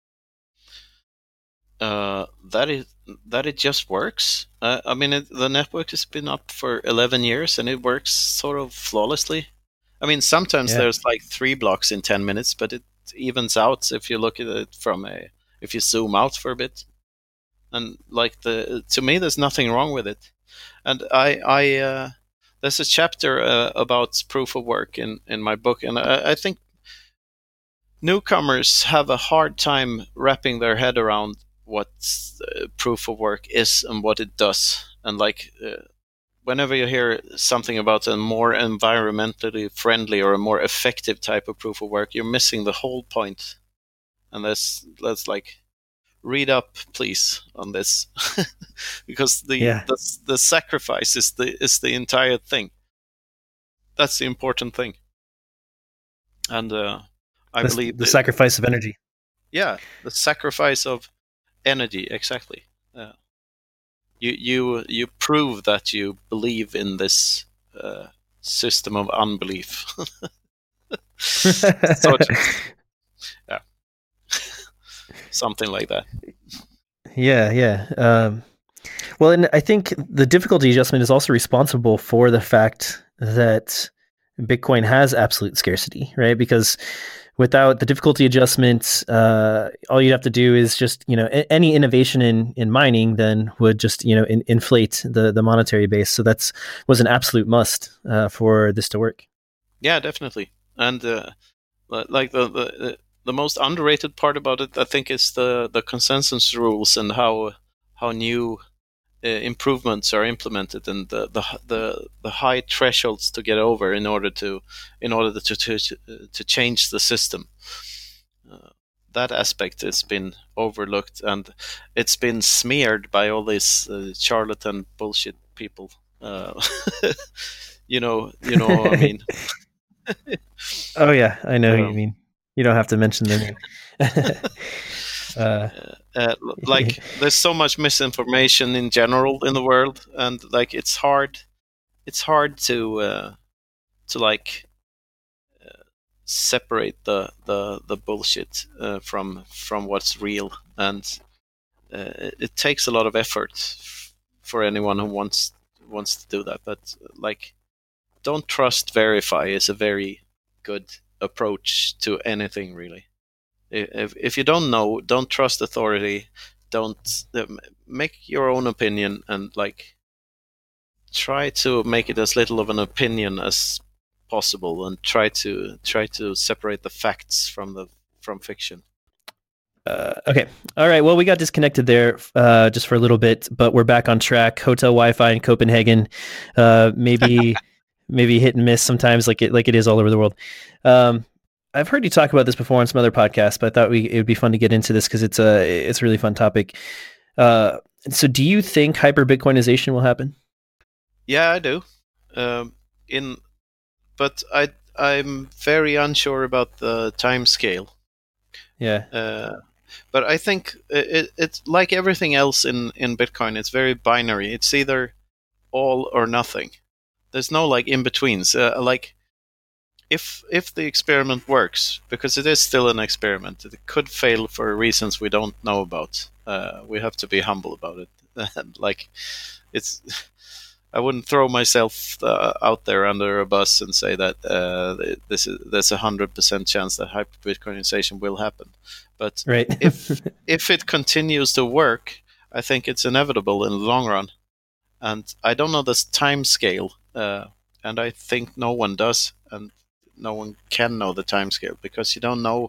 [SPEAKER 2] Uh, that is that it just works. Uh, I mean, it, the network has been up for eleven years, and it works sort of flawlessly. I mean, sometimes
[SPEAKER 1] Yeah.
[SPEAKER 2] there's like three blocks in ten minutes, but it evens out if you look at it from a if you zoom out for a bit. And like the to me, there's nothing wrong with it. And I I uh, there's a chapter uh, about proof of work in in my book, and I, I think newcomers have a hard time wrapping their head around what uh, proof of work is and what it does. And like uh, whenever you hear something about a more environmentally friendly or a more effective type of proof of work, you're missing the whole point. And let's let's like read up, please, on this, because the,
[SPEAKER 1] Yeah.
[SPEAKER 2] the the sacrifice is the is the entire thing. That's the important thing. And uh, I
[SPEAKER 1] The,
[SPEAKER 2] believe
[SPEAKER 1] the
[SPEAKER 2] that-
[SPEAKER 1] sacrifice of energy.
[SPEAKER 2] yeah, the sacrifice of energy, exactly. Uh, you you you prove that you believe in this uh, system of unbelief. So- yeah, something like that.
[SPEAKER 1] Yeah, yeah. Um, well, and I think the difficulty adjustment is also responsible for the fact that Bitcoin has absolute scarcity, right? Because without the difficulty adjustments, uh, all you'd have to do is just, you know, a- any innovation in, in mining then would just, you know, in, inflate the, the monetary base. So that's was an absolute must uh, for this to work.
[SPEAKER 2] Yeah, definitely. And uh, like the, the the most underrated part about it, I think, is the, the consensus rules and how how new uh, improvements are implemented, and the, the the the high thresholds to get over in order to in order to to, to change the system. Uh, that aspect has been overlooked, and it's been smeared by all these uh, charlatan bullshit people. Uh, you know, you know what I mean.
[SPEAKER 1] Oh yeah, I know um, who you mean. You don't have to mention their name.
[SPEAKER 2] uh, uh, like, there's so much misinformation in general in the world, and like it's hard, it's hard to uh, to like uh, separate the the the bullshit uh, from from what's real, and uh, it, it takes a lot of effort f- for anyone who wants wants to do that. But like, don't trust, verify is a very good approach to anything, really. If if you don't know, don't trust authority. Don't uh, make your own opinion, and like try to make it as little of an opinion as possible, and try to try to separate the facts from the from fiction.
[SPEAKER 1] Uh, okay. All right. Well, we got disconnected there uh, just for a little bit, but we're back on track. Hotel Wi-Fi in Copenhagen, uh, maybe maybe hit and miss sometimes, like it like it is all over the world. Um, I've heard you talk about this before on some other podcasts, but I thought we it would be fun to get into this because it's a it's a really fun topic. Uh, so, do you think hyper Bitcoinization will happen?
[SPEAKER 2] Yeah, I do. Um, in, but I I'm very unsure about the time scale.
[SPEAKER 1] Yeah.
[SPEAKER 2] Uh, but I think it, it's like everything else in, in Bitcoin. It's very binary. It's either all or nothing. There's no like in betweens. Uh, like if if the experiment works, because it is still an experiment, it could fail for reasons we don't know about. Uh, we have to be humble about it. Like, it's. I wouldn't throw myself uh, out there under a bus and say that uh, this is there's a hundred percent chance that hyper Bitcoinization will happen. But
[SPEAKER 1] right.
[SPEAKER 2] if if it continues to work, I think it's inevitable in the long run. And I don't know the time scale, uh, and I think no one does, and no one can know the time scale, because you don't know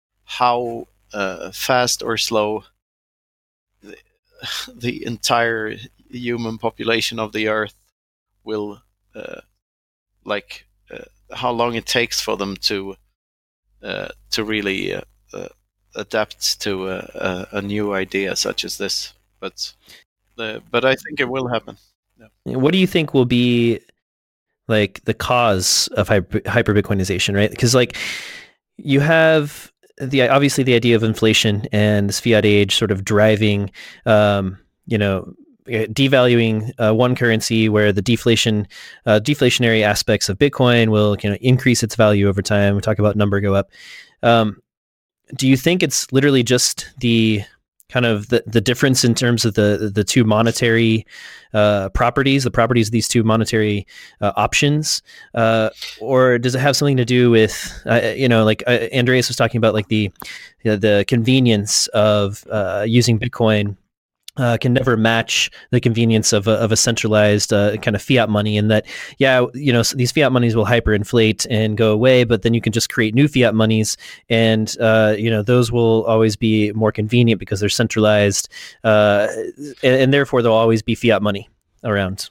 [SPEAKER 2] how uh, fast or slow the, the entire human population of the Earth will, uh, like, uh, how long it takes for them to uh, to really uh, uh, adapt to a, a, a new idea such as this. But uh, but I think it will happen.
[SPEAKER 1] Yeah. What do you think will be like the cause of hyper, hyper Bitcoinization, right? Because like you have the obviously the idea of inflation and this fiat age sort of driving, um, you know, devaluing uh, one currency, where the deflation, uh, deflationary aspects of Bitcoin will, you know, increase its value over time. We talk about number go up. Um, do you think it's literally just the kind of the, the difference in terms of the the two monetary uh, properties, the properties of these two monetary uh, options, uh, or does it have something to do with, uh, you know, like uh, Andreas was talking about, like the you know, the convenience of uh, using Bitcoin uh, can never match the convenience of a, of a centralized uh, kind of fiat money, and that, yeah, you know, so these fiat monies will hyperinflate and go away, but then you can just create new fiat monies, and uh, you know, those will always be more convenient because they're centralized, uh, and, and therefore there'll always be fiat money around.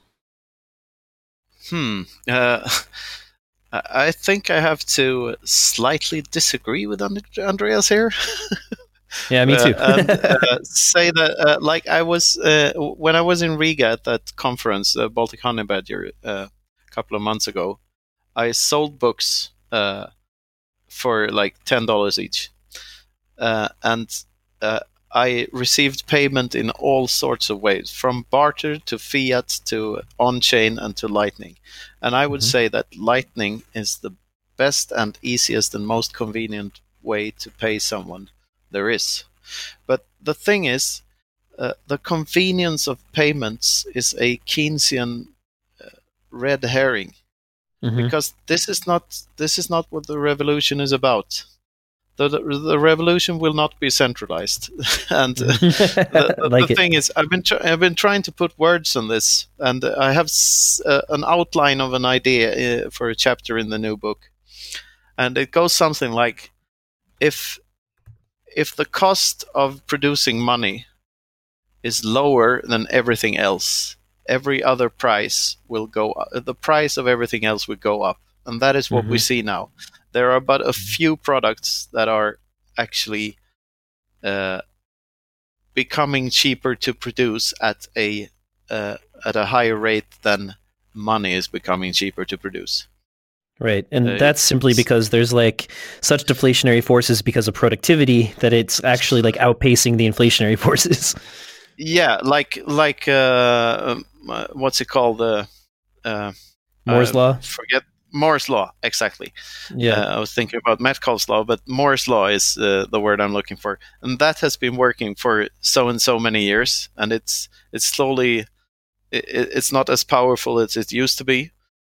[SPEAKER 2] Hmm. Uh, I think I have to slightly disagree with Andreas here.
[SPEAKER 1] Yeah, me too.
[SPEAKER 2] uh, and uh, say that, uh, like, I was uh, when I was in Riga at that conference, uh, Baltic Honey Badger, uh, a couple of months ago, I sold books uh, for like ten dollars each, uh, and uh, I received payment in all sorts of ways, from barter to fiat to on-chain and to Lightning. And I would mm-hmm. say that Lightning is the best and easiest and most convenient way to pay someone there is. But the thing is, uh, the convenience of payments is a Keynesian uh, red herring, mm-hmm. because this is not this is not what the revolution is about. the, the, the revolution will not be centralized. And the, the,
[SPEAKER 1] like
[SPEAKER 2] the
[SPEAKER 1] it.
[SPEAKER 2] thing is, I've been tr- I've been trying to put words on this, and I have s- uh, an outline of an idea uh, for a chapter in the new book, and it goes something like, if if the cost of producing money is lower than everything else, every other price will go up. The price of everything else will go up, and that is what mm-hmm. we see now. There are but a few products that are actually uh, becoming cheaper to produce at a uh, at a higher rate than money is becoming cheaper to produce.
[SPEAKER 1] Right. And uh, that's simply because there's like such deflationary forces because of productivity that it's actually like outpacing the inflationary forces.
[SPEAKER 2] Yeah, like like uh, uh, what's it called? Uh, uh,
[SPEAKER 1] Moore's
[SPEAKER 2] uh,
[SPEAKER 1] law.
[SPEAKER 2] Forget Moore's law, exactly.
[SPEAKER 1] Yeah,
[SPEAKER 2] uh, I was thinking about Metcalfe's law, but Moore's law is uh, the word I'm looking for, and that has been working for so and so many years, and it's it's slowly, it, it's not as powerful as it used to be,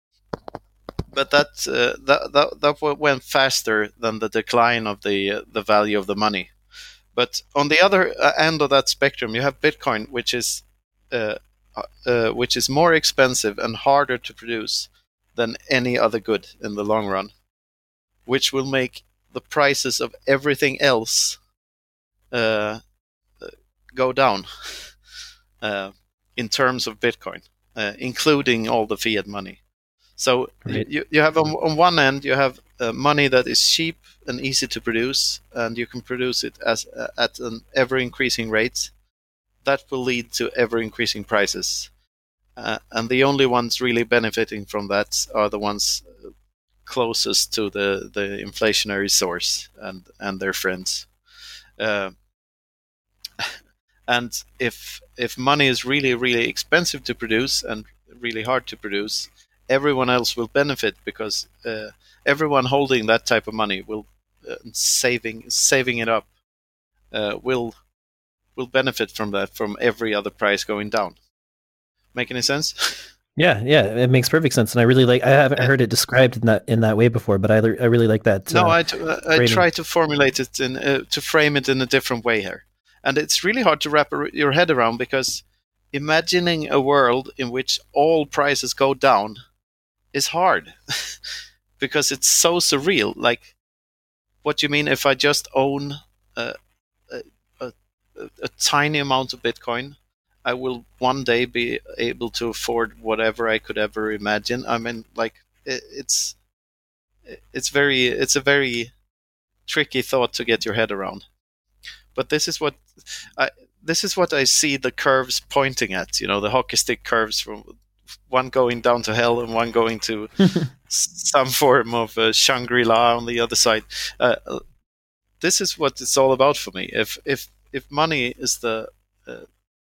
[SPEAKER 2] but that uh, that, that that went faster than the decline of the uh, the value of the money. But on the other end of that spectrum, you have Bitcoin, which is uh, uh, which is more expensive and harder to produce than any other good in the long run, which will make the prices of everything else uh, go down uh, in terms of Bitcoin, uh, including all the fiat money. So right. you you have on, on one end you have uh, money that is cheap and easy to produce, and you can produce it as uh, at an ever increasing rate. That will lead to ever increasing prices, uh, and the only ones really benefiting from that are the ones closest to the, the inflationary source and, and their friends. Uh, and if if money is really really expensive to produce and really hard to produce, everyone else will benefit, because uh, everyone holding that type of money will uh, saving saving it up uh, will will benefit from that, from every other price going down. Make any sense?
[SPEAKER 1] Yeah, yeah, it makes perfect sense, and I really like. I haven't heard it described in that in that way before, but I I really like that.
[SPEAKER 2] No,
[SPEAKER 1] uh,
[SPEAKER 2] I, t- I try to formulate it in uh, to frame it in a different way here, and it's really hard to wrap your head around, because imagining a world in which all prices go down is hard because it's so surreal. Like, what do you mean if I just own a, a, a, a tiny amount of Bitcoin, I will one day be able to afford whatever I could ever imagine? I mean, like, it, it's it's very it's a very tricky thought to get your head around. But this is what I this is what I see the curves pointing at. You know, the hockey stick curves, from one going down to hell and one going to some form of uh, Shangri-La on the other side. Uh, this is what it's all about for me. If if if money is the uh,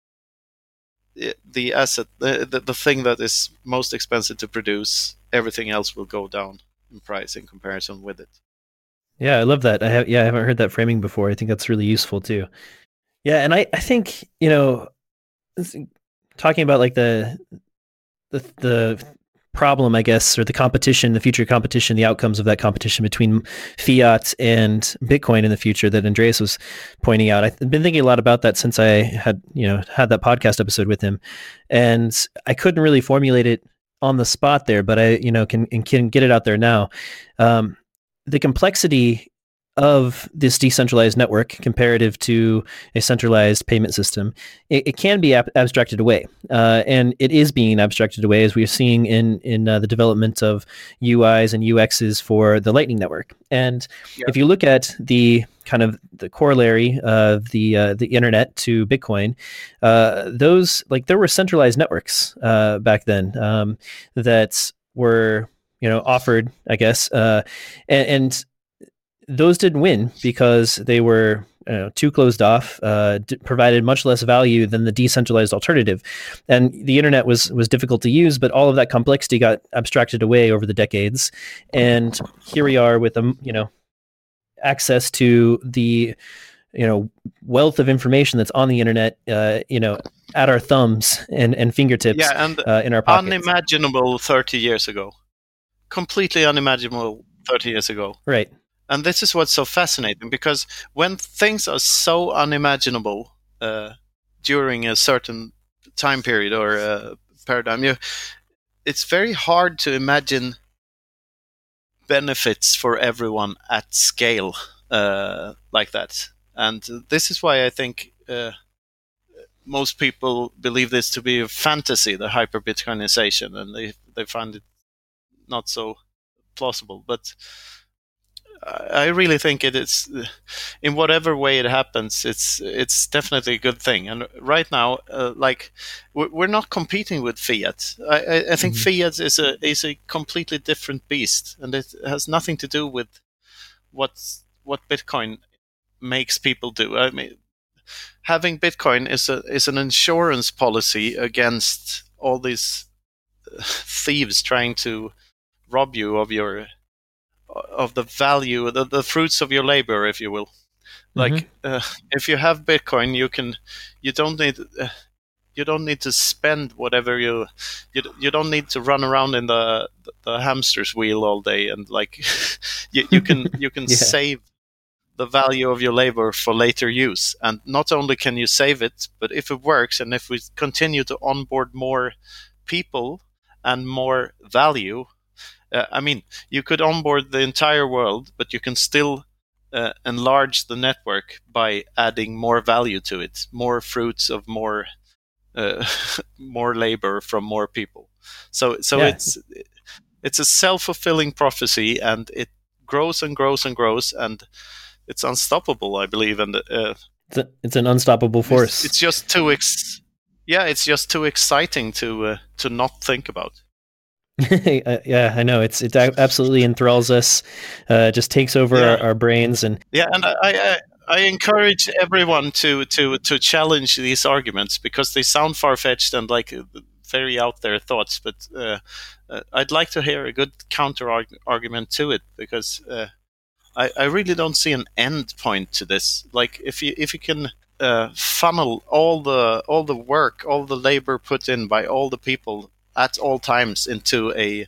[SPEAKER 2] the asset, the, the the thing that is most expensive to produce, everything else will go down in price in comparison with it.
[SPEAKER 1] Yeah, I love that. I have yeah, I haven't heard that framing before. I think that's really useful too. Yeah, and I, I think, you know, talking about like the the the problem, I guess, or the competition, the future competition, the outcomes of that competition between fiat and Bitcoin in the future that Andreas was pointing out. I've been thinking a lot about that since I had, you know, had that podcast episode with him, and I couldn't really formulate it on the spot there, but I, you know, can can get it out there now. Um, the complexity of this decentralized network comparative to a centralized payment system, it, it can be ab- abstracted away, uh, and it is being abstracted away, as we're seeing in in uh, the development of U Is and U Xs for the Lightning Network. And yeah. if you look at the kind of the corollary of the uh, the internet to Bitcoin, uh, those like there were centralized networks uh, back then um, that were, you know, offered, I guess, uh, and, and those didn't win because they were, you know, too closed off, uh, d- provided much less value than the decentralized alternative. And the internet was was difficult to use, but all of that complexity got abstracted away over the decades. And here we are with, um, you know, access to the, you know, wealth of information that's on the internet, uh, you know, at our thumbs and, and fingertips,
[SPEAKER 2] yeah, and
[SPEAKER 1] uh, in our pockets.
[SPEAKER 2] Unimaginable thirty years ago. Completely unimaginable thirty years ago.
[SPEAKER 1] Right.
[SPEAKER 2] and this is what's so fascinating, because when things are so unimaginable uh, during a certain time period or uh, paradigm, you, it's very hard to imagine benefits for everyone at scale uh, like that. And this is why I think uh, most people believe this to be a fantasy, the hyper Bitcoinization, and they they find it not so plausible. But I really think it is, in whatever way it happens, it's it's definitely a good thing. And right now, uh, like we're not competing with fiat. I, I, I think mm-hmm. fiat is a is a completely different beast, and it has nothing to do with what what Bitcoin makes people do. I mean, having Bitcoin is a is an insurance policy against all these thieves trying to rob you of your of the value, the, the fruits of your labor, if you will. Like mm-hmm. uh, if you have Bitcoin, you can, you don't need, uh, you don't need to spend whatever you, you, you don't need to run around in the the hamster's wheel all day, and like you, you can you can yeah. save the value of your labor for later use. And not only can you save it, but if it works, and if we continue to onboard more people and more value. Uh, I mean, you could onboard the entire world, but you can still uh, enlarge the network by adding more value to it, more fruits of more uh, more labor from more people. So, so yeah. it's it's a self-fulfilling prophecy, and it grows and grows and grows, and it's unstoppable, I believe. And uh,
[SPEAKER 1] it's, a, it's an unstoppable force.
[SPEAKER 2] It's, it's just too ex- yeah, it's just too exciting to uh, to not think about.
[SPEAKER 1] Yeah, I know. It's it absolutely enthralls us. Uh, just takes over yeah. our, our brains, and
[SPEAKER 2] yeah, and I, I I encourage everyone to to to challenge these arguments, because they sound far fetched and like very out there thoughts. But uh, uh, I'd like to hear a good counter argument to it, because uh, I I really don't see an end point to this. Like if you if you can. Uh, funnel all the all the work, all the labor put in by all the people at all times into a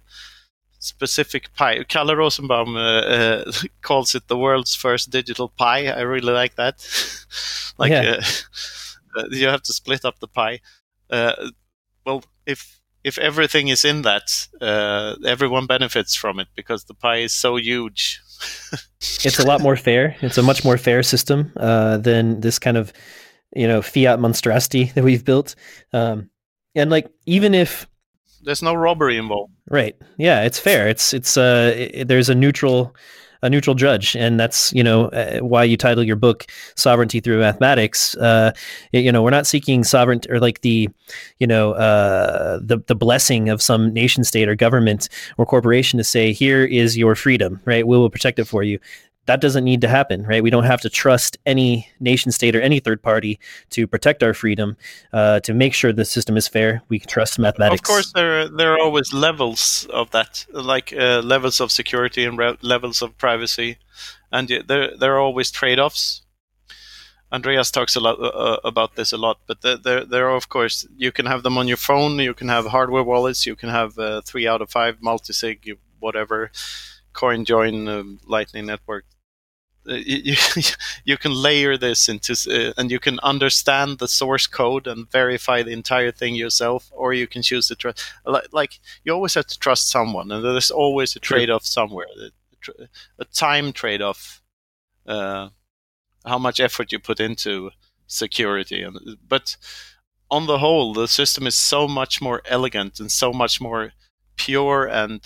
[SPEAKER 2] specific pie. Kalle Rosenbaum uh, uh, calls it the world's first digital pie. I really like that. like yeah. uh, you have to split up the pie. Uh, well, if if everything is in that, uh, everyone benefits from it, because the pie is so huge.
[SPEAKER 1] It's a lot more fair. It's a much more fair system uh, than this kind of, you know, fiat monstrosity that we've built. Um, and like, even if
[SPEAKER 2] there's no robbery involved,
[SPEAKER 1] right? Yeah, it's fair. It's it's uh, it, there's a neutral a neutral judge, and that's you know uh, why you title your book "Sovereignty Through Mathematics." Uh, you know, we're not seeking sovereignty or like the, you know, uh, the the blessing of some nation state or government or corporation to say, here is your freedom, right? We will protect it for you. That doesn't need to happen, right? We don't have to trust any nation state or any third party to protect our freedom, uh, to make sure the system is fair. We can trust mathematics.
[SPEAKER 2] Of course, there are, there are always levels of that, like uh, levels of security and re- levels of privacy, and there there are always trade-offs. Andreas talks a lot uh, about this a lot, but there, there there are, of course, you can have them on your phone, you can have hardware wallets, you can have uh, three out of five multi-sig, whatever, CoinJoin, uh, Lightning Network. Uh, you, you can layer this into, uh, and you can understand the source code and verify the entire thing yourself, or you can choose to trust. Like, like you always have to trust someone, and there's always a trade-off somewhere. A time trade-off, uh, how much effort you put into security, and but on the whole, the system is so much more elegant and so much more pure and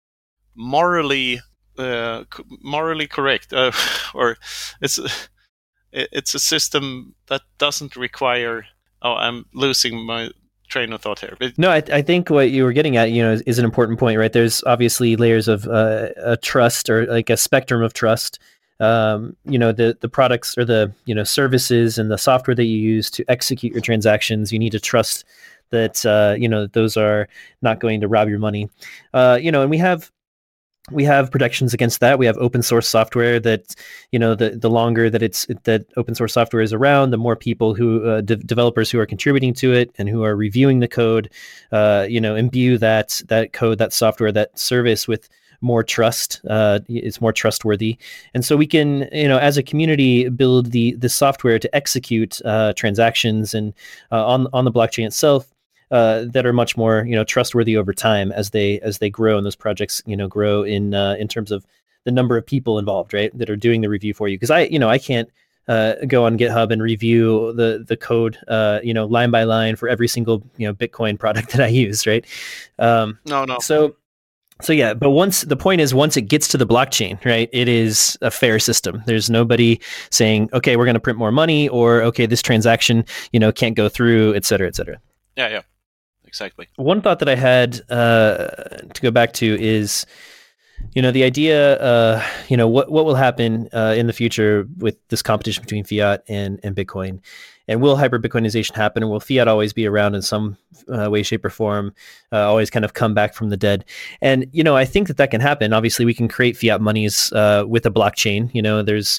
[SPEAKER 2] morally. Uh, morally correct, uh, or it's it's a system that doesn't require. Oh, I'm losing my train of thought here. But
[SPEAKER 1] no, I, I think what you were getting at, you know, is, is an important point, right? There's obviously layers of uh, a trust, or like a spectrum of trust. Um, you know, the the products or the you know services and the software that you use to execute your transactions. You need to trust that uh, you know those are not going to rob your money. Uh, you know, and we have. We have protections against that. We have open source software that, you know, the, the longer that it's that open source software is around, the more people who uh, de- developers who are contributing to it and who are reviewing the code, uh, you know, imbue that that code, that software, that service with more trust. Uh, it's more trustworthy, and so we can, you know, as a community, build the the software to execute uh, transactions and uh, on on the blockchain itself uh, that are much more, you know, trustworthy over time as they as they grow and those projects, you know, grow in uh, in terms of the number of people involved, right, that are doing the review for you. Because I, you know, I can't uh, go on GitHub and review the the code, uh, you know, line by line for every single, you know, Bitcoin product that I use, right? Um,
[SPEAKER 2] No, no.
[SPEAKER 1] So, so yeah, but once the point is, once it gets to the blockchain, right, it is a fair system. There's nobody saying, okay, we're going to print more money, or okay, this transaction, you know, can't go through, et cetera, et cetera.
[SPEAKER 2] Yeah, yeah, exactly.
[SPEAKER 1] One thought that I had uh, to go back to is, you know, the idea, uh, you know, what what will happen uh, in the future with this competition between fiat and and Bitcoin, and will hyper Bitcoinization happen, or will fiat always be around in some uh, way, shape, or form, uh, always kind of come back from the dead? And you know, I think that that can happen. Obviously, we can create fiat monies uh, with a blockchain. You know, there's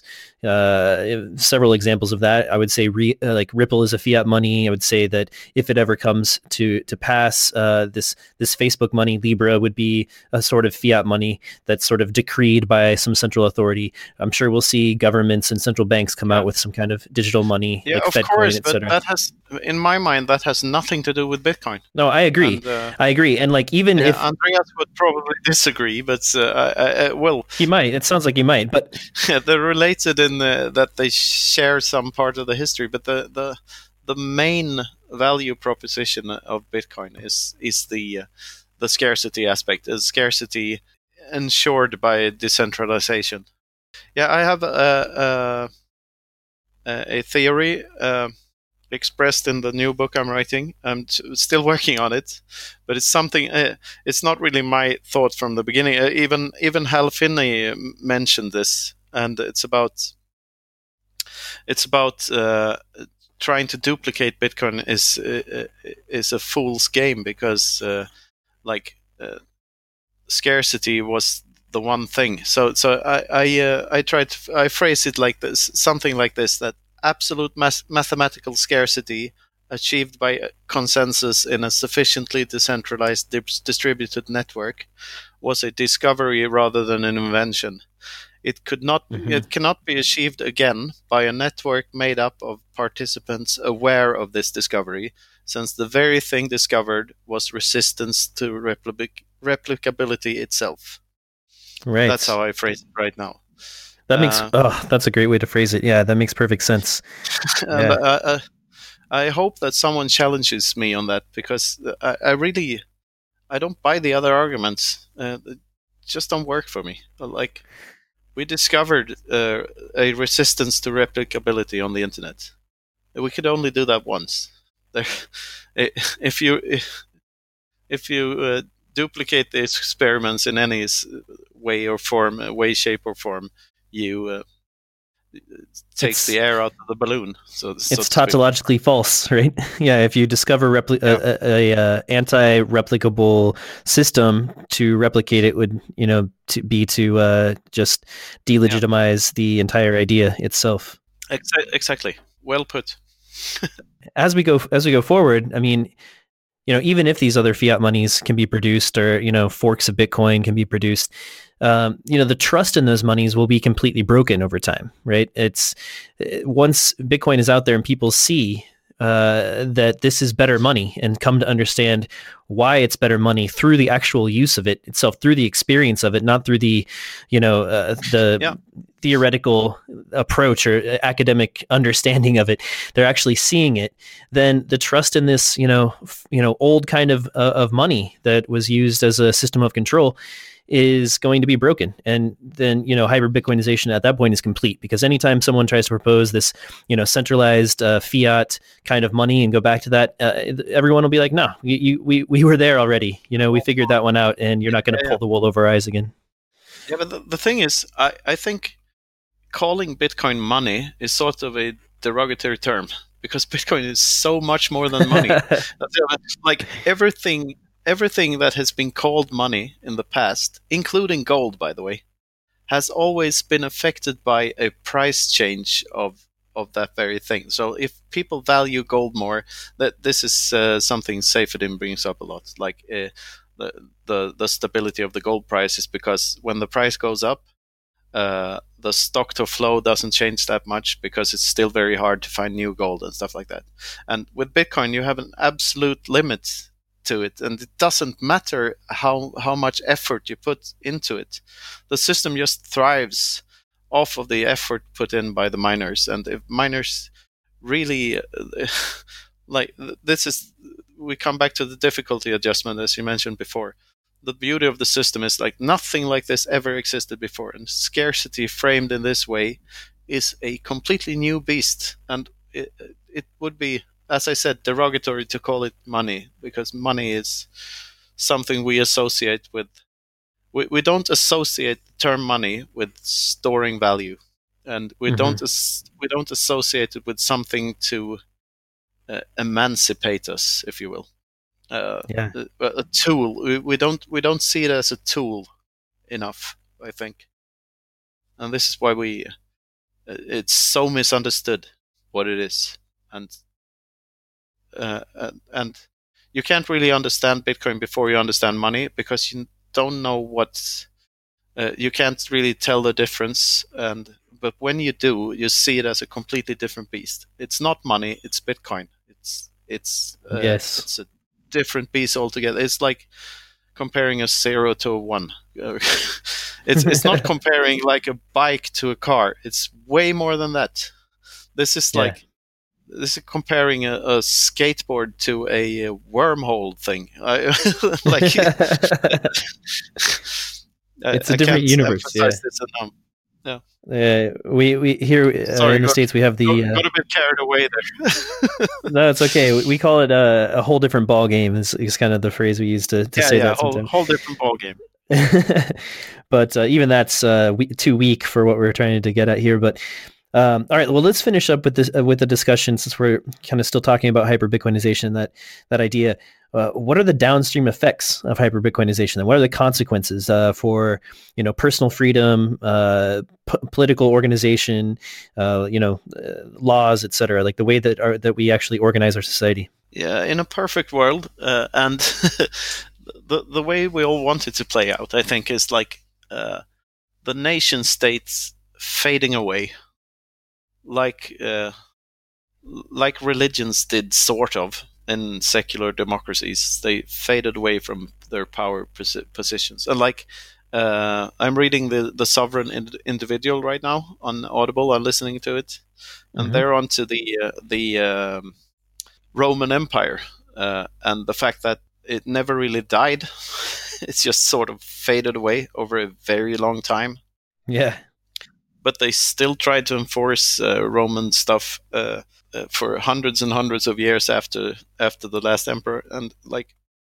[SPEAKER 1] uh, several examples of that. I would say re, uh, like Ripple is a fiat money. I would say that if it ever comes to to pass, uh, this this Facebook money Libra would be a sort of fiat money that's sort of decreed by some central authority. I'm sure we'll see governments and central banks come out with some kind of digital money,
[SPEAKER 2] yeah,
[SPEAKER 1] like
[SPEAKER 2] of
[SPEAKER 1] Fed
[SPEAKER 2] course,
[SPEAKER 1] coin,
[SPEAKER 2] but
[SPEAKER 1] et cetera.
[SPEAKER 2] that has, in my mind, that has nothing to do with Bitcoin.
[SPEAKER 1] No, I agree.
[SPEAKER 2] And, uh,
[SPEAKER 1] I agree. And like, even
[SPEAKER 2] yeah,
[SPEAKER 1] if
[SPEAKER 2] Andreas would probably disagree, but uh, I, I, well,
[SPEAKER 1] he might, it sounds like he might, but
[SPEAKER 2] they're related in the, that they share some part of the history. But the the the main value proposition of Bitcoin is is the uh, the scarcity aspect. Is scarcity ensured by decentralization. Yeah, I have a a, a theory uh, expressed in the new book I'm writing. I'm t- still working on it, but it's something. Uh, it's not really my thought from the beginning. Uh, even even Hal Finney mentioned this, and it's about it's about uh, trying to duplicate Bitcoin is uh, is a fool's game, because uh, like uh, scarcity was the one thing. So so I I uh, I tried to, I phrase it like this, something like this: that absolute math- mathematical scarcity achieved by consensus in a sufficiently decentralized di- distributed network was a discovery rather than an invention. It could not mm-hmm. It cannot be achieved again by a network made up of participants aware of this discovery, since the very thing discovered was resistance to replic- replicability itself.
[SPEAKER 1] Right.
[SPEAKER 2] That's how I phrase it right now.
[SPEAKER 1] That makes uh, oh, that's a great way to phrase it. Yeah, that makes perfect sense.
[SPEAKER 2] And yeah. I, I, I hope that someone challenges me on that, because I, I really I don't buy the other arguments. Uh, it just don't work for me. Like, we discovered uh, a resistance to replicability on the internet. We could only do that once. There, if you if, if you uh, duplicate these experiments in any way or form, way, shape, or form, you uh, take
[SPEAKER 1] it's,
[SPEAKER 2] the air out of the balloon. So
[SPEAKER 1] it's so tautologically false, right? Yeah, if you discover repli- yeah. a, a, a anti-replicable system, to replicate it would, you know, to be to uh, just delegitimize yeah. the entire idea itself.
[SPEAKER 2] Ex- exactly. Well put.
[SPEAKER 1] as we go as we go forward, I mean, you know, even if these other fiat monies can be produced, or, you know, forks of Bitcoin can be produced, um, you know, the trust in those monies will be completely broken over time, right? It's once Bitcoin is out there and people see uh, that this is better money, and come to understand why it's better money through the actual use of it itself, through the experience of it, not through the, you know, uh, the yeah. theoretical approach or academic understanding of it. They're actually seeing it. Then the trust in this, you know, f- you know, old kind of uh, of money that was used as a system of control is going to be broken. And then, you know, hyper Bitcoinization at that point is complete, because anytime someone tries to propose this, you know, centralized uh, fiat kind of money and go back to that, uh, everyone will be like, no, you, you, we, we were there already. You know, we figured that one out, and you're not going to yeah, pull yeah. the wool over our eyes again.
[SPEAKER 2] Yeah, but the, the thing is, I, I think calling Bitcoin money is sort of a derogatory term, because Bitcoin is so much more than money. Like everything Everything that has been called money in the past, including gold, by the way, has always been affected by a price change of of that very thing. So if people value gold more, that this is uh, something Saifedean brings up a lot. Like uh, the the, the stability of the gold price is because when the price goes up, uh, the stock to flow doesn't change that much because it's still very hard to find new gold and stuff like that. And with Bitcoin, you have an absolute limit to it, and it doesn't matter how how much effort you put into it. The system just thrives off of the effort put in by the miners, and if miners really like this is we come back to the difficulty adjustment as you mentioned before. The beauty of the system is like nothing like this ever existed before, and scarcity framed in this way is a completely new beast. And it, it would be, as I said, derogatory to call it money, because money is something we associate with. We, we don't associate the term money with storing value, and we mm-hmm. don't as, we don't associate it with something to uh, emancipate us, if you will. Uh,
[SPEAKER 1] yeah.
[SPEAKER 2] a, a tool. We, we don't we don't see it as a tool enough, I think, and this is why we. It's so misunderstood what it is, and uh, and you can't really understand Bitcoin before you understand money, because you don't know what uh, you can't really tell the difference. And but when you do, you see it as a completely different beast. It's not money; it's Bitcoin. It's it's uh,
[SPEAKER 1] yes.
[SPEAKER 2] It's a different beast altogether. It's like comparing a zero to a one. it's it's not comparing like a bike to a car. It's way more than that. This is yeah. like this is comparing a, a skateboard to a, a wormhole thing. I, like
[SPEAKER 1] it's I, a different universe. Yeah.
[SPEAKER 2] This enough. Yeah.
[SPEAKER 1] Uh, we we here uh, Sorry, in the got, States we have the
[SPEAKER 2] got, uh, got a bit carried away there.
[SPEAKER 1] No, it's okay. We, we call it a, a whole different ball game. Is, is kind of the phrase we use to, to
[SPEAKER 2] yeah,
[SPEAKER 1] say
[SPEAKER 2] yeah,
[SPEAKER 1] that.
[SPEAKER 2] Whole,
[SPEAKER 1] sometimes.
[SPEAKER 2] whole different ball game.
[SPEAKER 1] But uh, even that's uh, we, too weak for what we're trying to get at here. But um, all right, well, let's finish up with this uh, with the discussion, since we're kind of still talking about hyper Bitcoinization. That that idea. Uh, what are the downstream effects of hyper Bitcoinization, and what are the consequences uh, for you know personal freedom, uh, p- political organization, uh, you know, uh, laws, et cetera? Like the way that are that we actually organize our society.
[SPEAKER 2] Yeah, in a perfect world, uh, and the the way we all want it to play out, I think, is like uh, the nation states fading away, like uh, like religions did, sort of. In secular democracies, they faded away from their power pos- positions. And like, uh, I'm reading the the Sovereign ind- Individual right now on Audible. I'm listening to it, and mm-hmm. they're onto the uh, the um, Roman Empire uh, and the fact that it never really died. It's just sort of faded away over a very long time.
[SPEAKER 1] Yeah,
[SPEAKER 2] but they still tried to enforce uh, Roman stuff. Uh, Uh, for hundreds and hundreds of years after after the last emperor, and like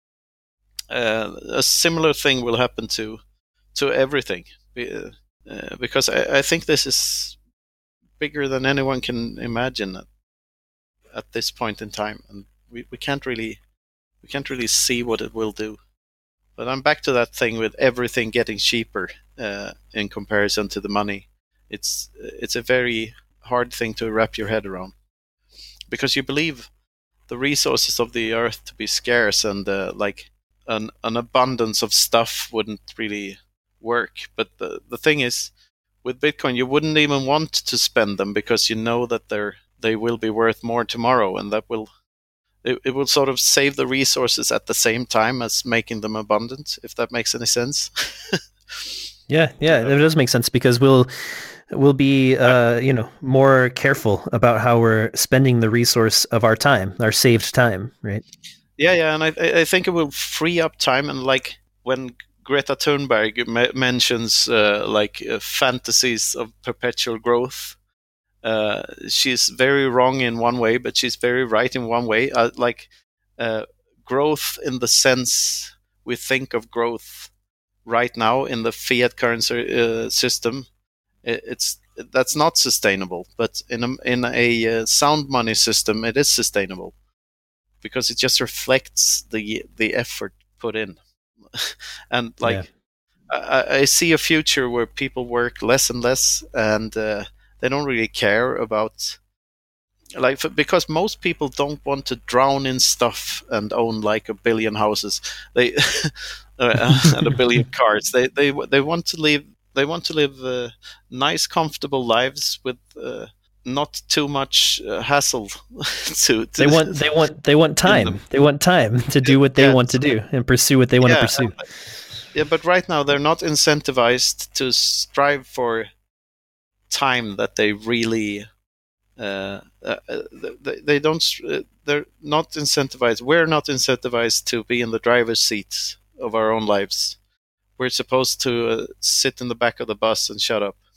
[SPEAKER 2] uh, a similar thing will happen to to everything, uh, uh, because I, I think this is bigger than anyone can imagine at, at this point in time, and we, we can't really we can't really see what it will do. But I'm back to that thing with everything getting cheaper uh, in comparison to the money. It's it's a very hard thing to wrap your head around, because you believe the resources of the earth to be scarce, and uh, like an, an abundance of stuff wouldn't really work. But the, the thing is, with Bitcoin, you wouldn't even want to spend them, because you know that they're they will be worth more tomorrow, and that will it, it will sort of save the resources at the same time as making them abundant, if that makes any sense.
[SPEAKER 1] yeah, yeah, it does make sense, because we'll we'll be uh, you know more careful about how we're spending the resource of our time, our saved time, right?
[SPEAKER 2] Yeah, yeah, and I I think it will free up time. And like when Greta Thunberg me- mentions uh, like uh, fantasies of perpetual growth, uh, she's very wrong in one way, but she's very right in one way. Uh, like uh, growth in the sense we think of growth right now in the fiat currency uh, system. It's that's not sustainable, but in a in a uh, sound money system, it is sustainable, because it just reflects the the effort put in. And like, yeah. I, I see a future where people work less and less, and uh, they don't really care about like for, because most people don't want to drown in stuff and own like a billion houses, they uh, and a billion cars. They they they want to live. They want to live uh, nice, comfortable lives with uh, not too much uh, hassle. to, to
[SPEAKER 1] they want they want they want time. They want time to do what they
[SPEAKER 2] yeah,
[SPEAKER 1] want to do and pursue what they want
[SPEAKER 2] yeah,
[SPEAKER 1] to pursue.
[SPEAKER 2] Yeah, but right now they're not incentivized to strive for time that they really. Uh, uh, they, they don't. Uh, they're not incentivized. We're not incentivized to be in the driver's seat of our own lives. We're supposed to uh, sit in the back of the bus and shut up,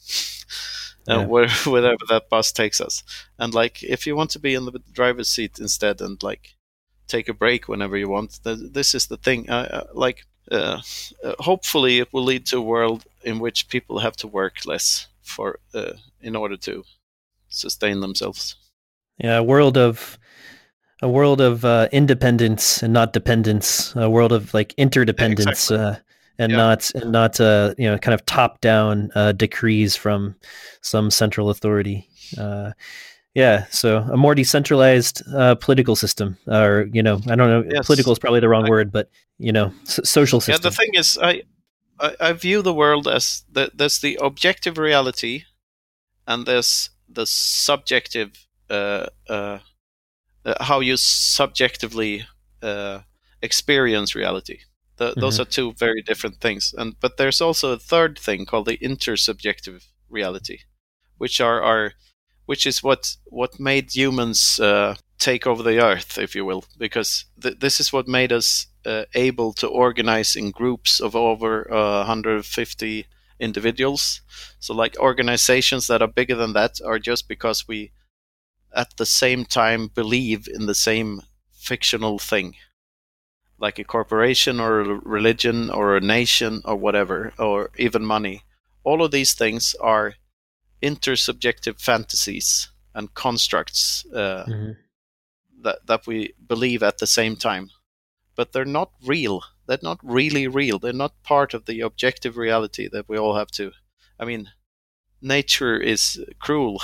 [SPEAKER 2] uh,
[SPEAKER 1] Yeah.
[SPEAKER 2] where, wherever that bus takes us. And like, if you want to be in the driver's seat instead, and like take a break whenever you want, th- this is the thing. Uh, uh, like, uh, uh, hopefully, it will lead to a world in which people have to work less for uh, in order to sustain themselves.
[SPEAKER 1] Yeah, a world of a world of uh, independence and not dependence. A world of like interdependence.
[SPEAKER 2] Exactly.
[SPEAKER 1] Uh, and
[SPEAKER 2] Yeah.
[SPEAKER 1] not and not uh, you know kind of top down uh, decrees from some central authority. Uh, yeah, so a more decentralized uh, political system, or you know, I don't know,
[SPEAKER 2] Yes.
[SPEAKER 1] political is probably the wrong
[SPEAKER 2] I,
[SPEAKER 1] word, but you know, s- social system.
[SPEAKER 2] Yeah, the thing is, I I, I view the world as the, there's the objective reality, and there's the subjective, uh, uh, uh, how you subjectively uh, experience reality. The,
[SPEAKER 1] Mm-hmm.
[SPEAKER 2] Those are two very different things. And but there's also a third thing called the intersubjective reality, which are our, which is what what made humans uh, take over the earth, if you will, because th- this is what made us uh, able to organize in groups of over uh, one hundred fifty individuals. So, like organizations that are bigger than that are just because we, at the same time, believe in the same fictional thing, like a corporation or a religion or a nation or whatever, or even money. All of these things are intersubjective fantasies and constructs uh,
[SPEAKER 1] Mm-hmm.
[SPEAKER 2] that that we believe at the same time, but they're not real. They're not really real. They're not part of the objective reality that we all have to. I mean, nature is cruel.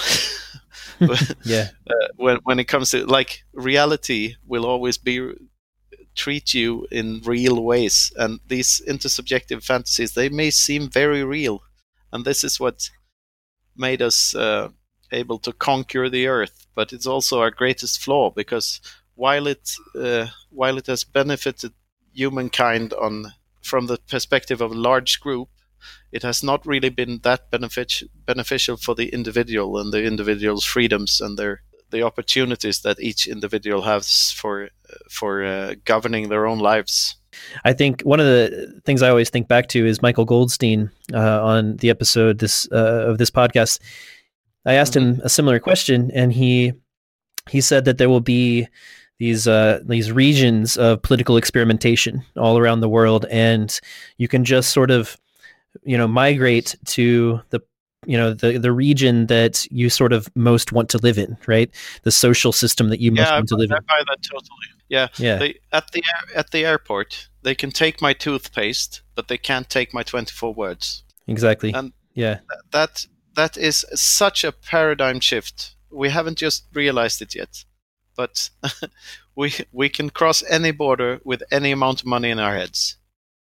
[SPEAKER 2] But,
[SPEAKER 1] Yeah.
[SPEAKER 2] uh, when when it comes to like reality, will always be treat you in real ways, and these intersubjective fantasies, they may seem very real, and this is what made us uh, able to conquer the earth, but it's also our greatest flaw, because while it uh, while it has benefited humankind on from the perspective of a large group, it has not really been that benefic- beneficial for the individual and the individual's freedoms and their the opportunities that each individual has for for uh, governing their own lives.
[SPEAKER 1] I think one of the things I always think back to is Michael Goldstein uh, on the episode this uh, of this podcast. I asked mm-hmm. him a similar question, and he he said that there will be these uh, these regions of political experimentation all around the world, and you can just sort of you know migrate to the you know the the region that you sort of most want to live in, right? The social system that you most
[SPEAKER 2] yeah,
[SPEAKER 1] want to live
[SPEAKER 2] I
[SPEAKER 1] in.
[SPEAKER 2] buy that totally. Yeah,
[SPEAKER 1] yeah.
[SPEAKER 2] They, at the at the airport, they can take my toothpaste, but they can't take my twenty-four words.
[SPEAKER 1] Exactly.
[SPEAKER 2] And
[SPEAKER 1] yeah,
[SPEAKER 2] that that is such a paradigm shift. We haven't just realized it yet, but we we can cross any border with any amount of money in our heads,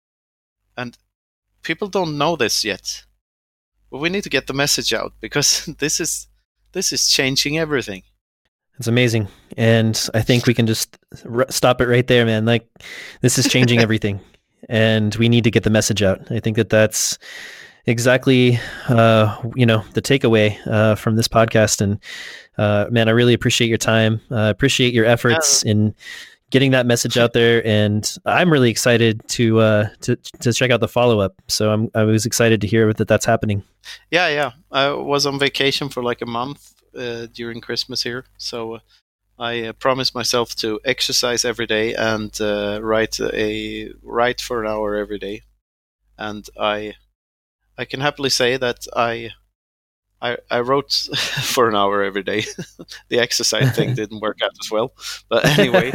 [SPEAKER 2] and people don't know this yet. But we need to get the message out, because this is this is changing everything.
[SPEAKER 1] It's amazing, and I think we can just r- stop it right there, man. Like, this is changing everything, and we need to get the message out. I think that that's exactly, uh, you know, the takeaway uh, from this podcast. And uh, man, I really appreciate your time. I uh, appreciate your efforts yeah. in getting that message out there, and I'm really excited to uh, to to check out the follow up. So I'm I was excited to hear that that's happening.
[SPEAKER 2] Yeah, yeah. I was on vacation for like a month uh, during Christmas here, so I uh, promised myself to exercise every day and uh, write a write for an hour every day, and I I can happily say that I. I, I wrote for an hour every day. The exercise thing didn't work out as well, but anyway,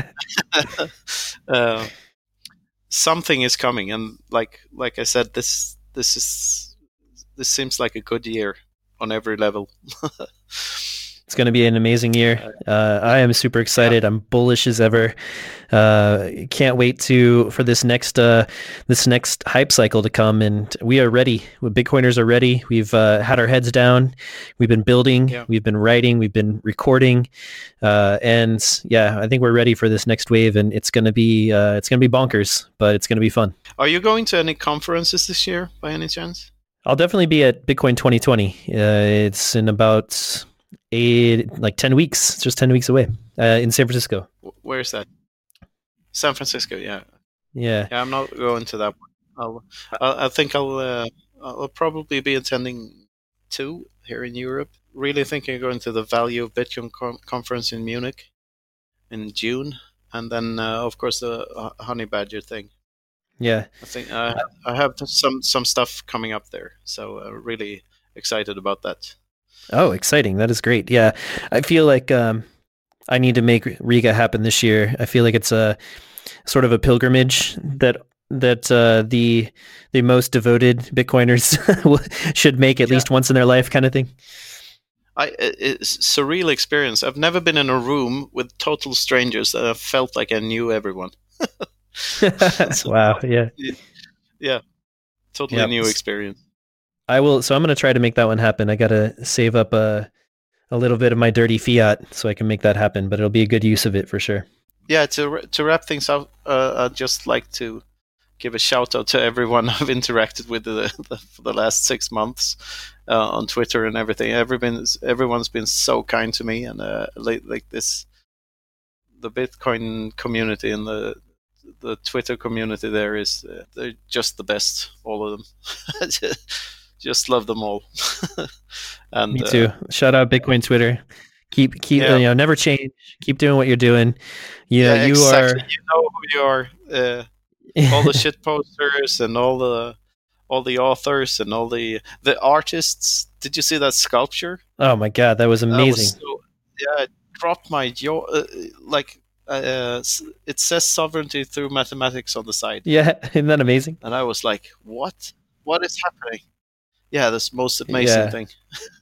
[SPEAKER 2] uh, something is coming, and like like I said, this this is this seems like a good year on every level.
[SPEAKER 1] It's going to be an amazing year. Uh, I am super excited. Yeah. I'm bullish as ever. Uh, can't wait to for this next uh, this next hype cycle to come, and we are ready. Bitcoiners are ready. We've uh, had our heads down. We've been building. Yeah. We've been writing. We've been recording, uh, and yeah, I think we're ready for this next wave. And it's going to be uh, it's going to be bonkers, but it's going to be fun.
[SPEAKER 2] Are you going to any conferences this year, by any chance?
[SPEAKER 1] I'll definitely be at Bitcoin twenty twenty. Uh, it's in about eight, like ten weeks. It's just ten weeks away uh, in San Francisco.
[SPEAKER 2] Where is that? San Francisco, yeah.
[SPEAKER 1] Yeah.
[SPEAKER 2] Yeah, I'm not going to that one. I'll, I'll, I think I'll, uh, I'll probably be attending two here in Europe. Really thinking of going to the Value of Bitcoin con- conference in Munich in June. And then, uh, of course, the uh, Honey Badger thing.
[SPEAKER 1] Yeah.
[SPEAKER 2] I think uh, I have some, some stuff coming up there. So uh, really excited about that.
[SPEAKER 1] Oh, exciting. That is great. Yeah. I feel like um, I need to make Riga happen this year. I feel like it's a sort of a pilgrimage that that uh, the the most devoted Bitcoiners should make at yeah. least once in their life kind of thing.
[SPEAKER 2] I, it's a surreal experience. I've never been in a room with total strangers that I felt like I knew everyone.
[SPEAKER 1] So, wow. Yeah.
[SPEAKER 2] Yeah. Totally yep. new experience.
[SPEAKER 1] I will. So I'm going to try to make that one happen. I got to save up a, a little bit of my dirty fiat so I can make that happen, but it'll be a good use of it for sure.
[SPEAKER 2] Yeah. To to wrap things up, uh, I'd just like to give a shout out to everyone I've interacted with the, the, for the last six months uh, on Twitter and everything. Everyone's, everyone's been so kind to me, and uh, like, like this, the Bitcoin community and the the Twitter community there is uh, they're just the best, all of them. Just love them all. And
[SPEAKER 1] me too. Uh, Shout out Bitcoin Twitter. Keep keep yeah. you know, never change. Keep doing what you're doing. You know,
[SPEAKER 2] yeah,
[SPEAKER 1] you
[SPEAKER 2] exactly.
[SPEAKER 1] are
[SPEAKER 2] You know who you are. Uh, all the shit posters and all the all the authors and all the the artists. Did you see that sculpture?
[SPEAKER 1] Oh my god, that was amazing.
[SPEAKER 2] That was so, yeah, it dropped my jaw. Uh, like uh, it says sovereignty through mathematics on the side.
[SPEAKER 1] Yeah, isn't that amazing?
[SPEAKER 2] And I was like, what? What is happening? Yeah, this most amazing
[SPEAKER 1] yeah.
[SPEAKER 2] thing.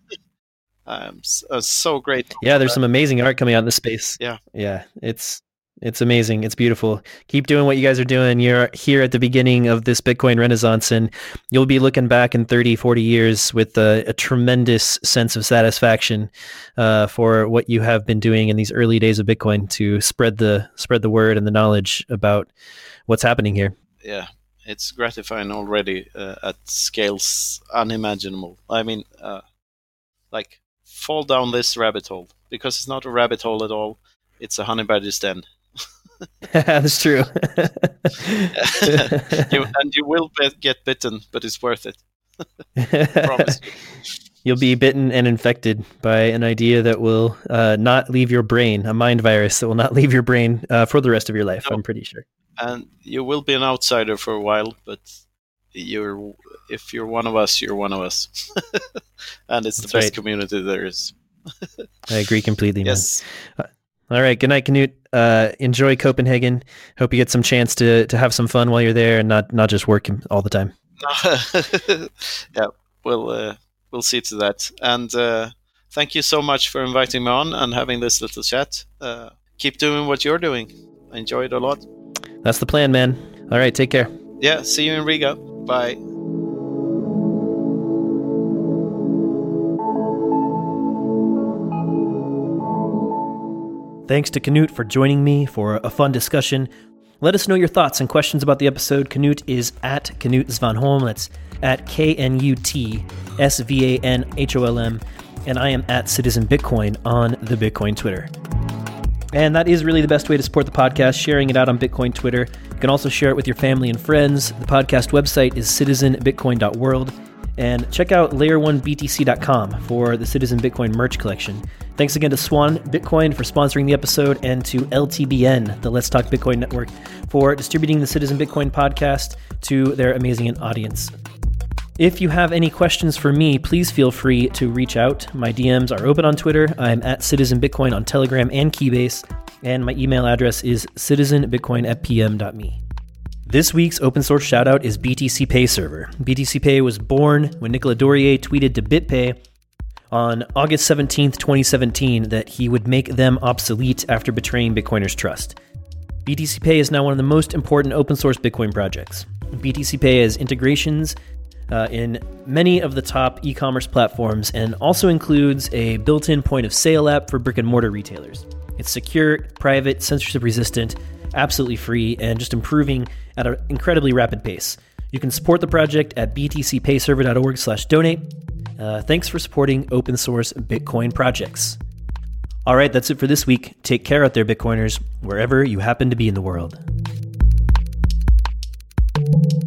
[SPEAKER 2] I'm so, so great.
[SPEAKER 1] Yeah, there's that. Some amazing art coming out in the space.
[SPEAKER 2] Yeah,
[SPEAKER 1] yeah, it's it's amazing. It's beautiful. Keep doing what you guys are doing. You're here at the beginning of this Bitcoin renaissance, and you'll be looking back in thirty, forty years with a, a tremendous sense of satisfaction uh, for what you have been doing in these early days of Bitcoin to spread the spread the word and the knowledge about what's happening here.
[SPEAKER 2] Yeah. It's gratifying already uh, at scales unimaginable. I mean, uh, like, fall down this rabbit hole, because it's not a rabbit hole at all. It's a honey badger's den.
[SPEAKER 1] That's true.
[SPEAKER 2] you, and you will be, get bitten, but it's worth it. I promise you.
[SPEAKER 1] You'll be bitten and infected by an idea that will uh, not leave your brain, a mind virus that will not leave your brain uh, for the rest of your life, no. I'm pretty sure.
[SPEAKER 2] And you will be an outsider for a while, but you're if you're one of us, you're one of us. And it's That's the best right. community there is.
[SPEAKER 1] I agree completely,
[SPEAKER 2] yes.
[SPEAKER 1] man. Uh, all right, good night, Knut. Uh, enjoy Copenhagen. Hope you get some chance to, to have some fun while you're there and not, not just work all the time.
[SPEAKER 2] Yeah, we'll, uh, we'll see to that. And uh, thank you so much for inviting me on and having this little chat. Uh, keep doing what you're doing. I enjoy it a lot.
[SPEAKER 1] That's the plan, man. All right, take care.
[SPEAKER 2] Yeah, see you in Riga. Bye.
[SPEAKER 1] Thanks to Knut for joining me for a fun discussion. Let us know your thoughts and questions about the episode. Knut is at Knut Svanholm. That's at K N U T S V A N H O L M. And I am at Citizen Bitcoin on the Bitcoin Twitter. And that is really the best way to support the podcast, sharing it out on Bitcoin Twitter. You can also share it with your family and friends. The podcast website is citizen bitcoin dot world. And check out layer one b t c dot com for the Citizen Bitcoin merch collection. Thanks again to Swan Bitcoin for sponsoring the episode, and to L T B N, the Let's Talk Bitcoin Network, for distributing the Citizen Bitcoin podcast to their amazing audience. If you have any questions for me, please feel free to reach out. My D Ms are open on Twitter. I'm at Citizen Bitcoin on Telegram and Keybase, and my email address is citizenbitcoin at p m dot me. This week's open source shoutout is B T C Pay Server. B T C Pay was born when Nicolas Dorier tweeted to BitPay, on August seventeenth, twenty seventeen, that he would make them obsolete after betraying Bitcoiners' trust. B T C Pay is now one of the most important open source Bitcoin projects. B T C Pay has integrations uh, in many of the top e-commerce platforms and also includes a built-in point of sale app for brick and mortar retailers. It's secure, private, censorship resistant, absolutely free, and just improving at an incredibly rapid pace. You can support the project at b t c pay server dot org slash donate. Uh, thanks for supporting open source Bitcoin projects. All right, that's it for this week. Take care out there, Bitcoiners, wherever you happen to be in the world.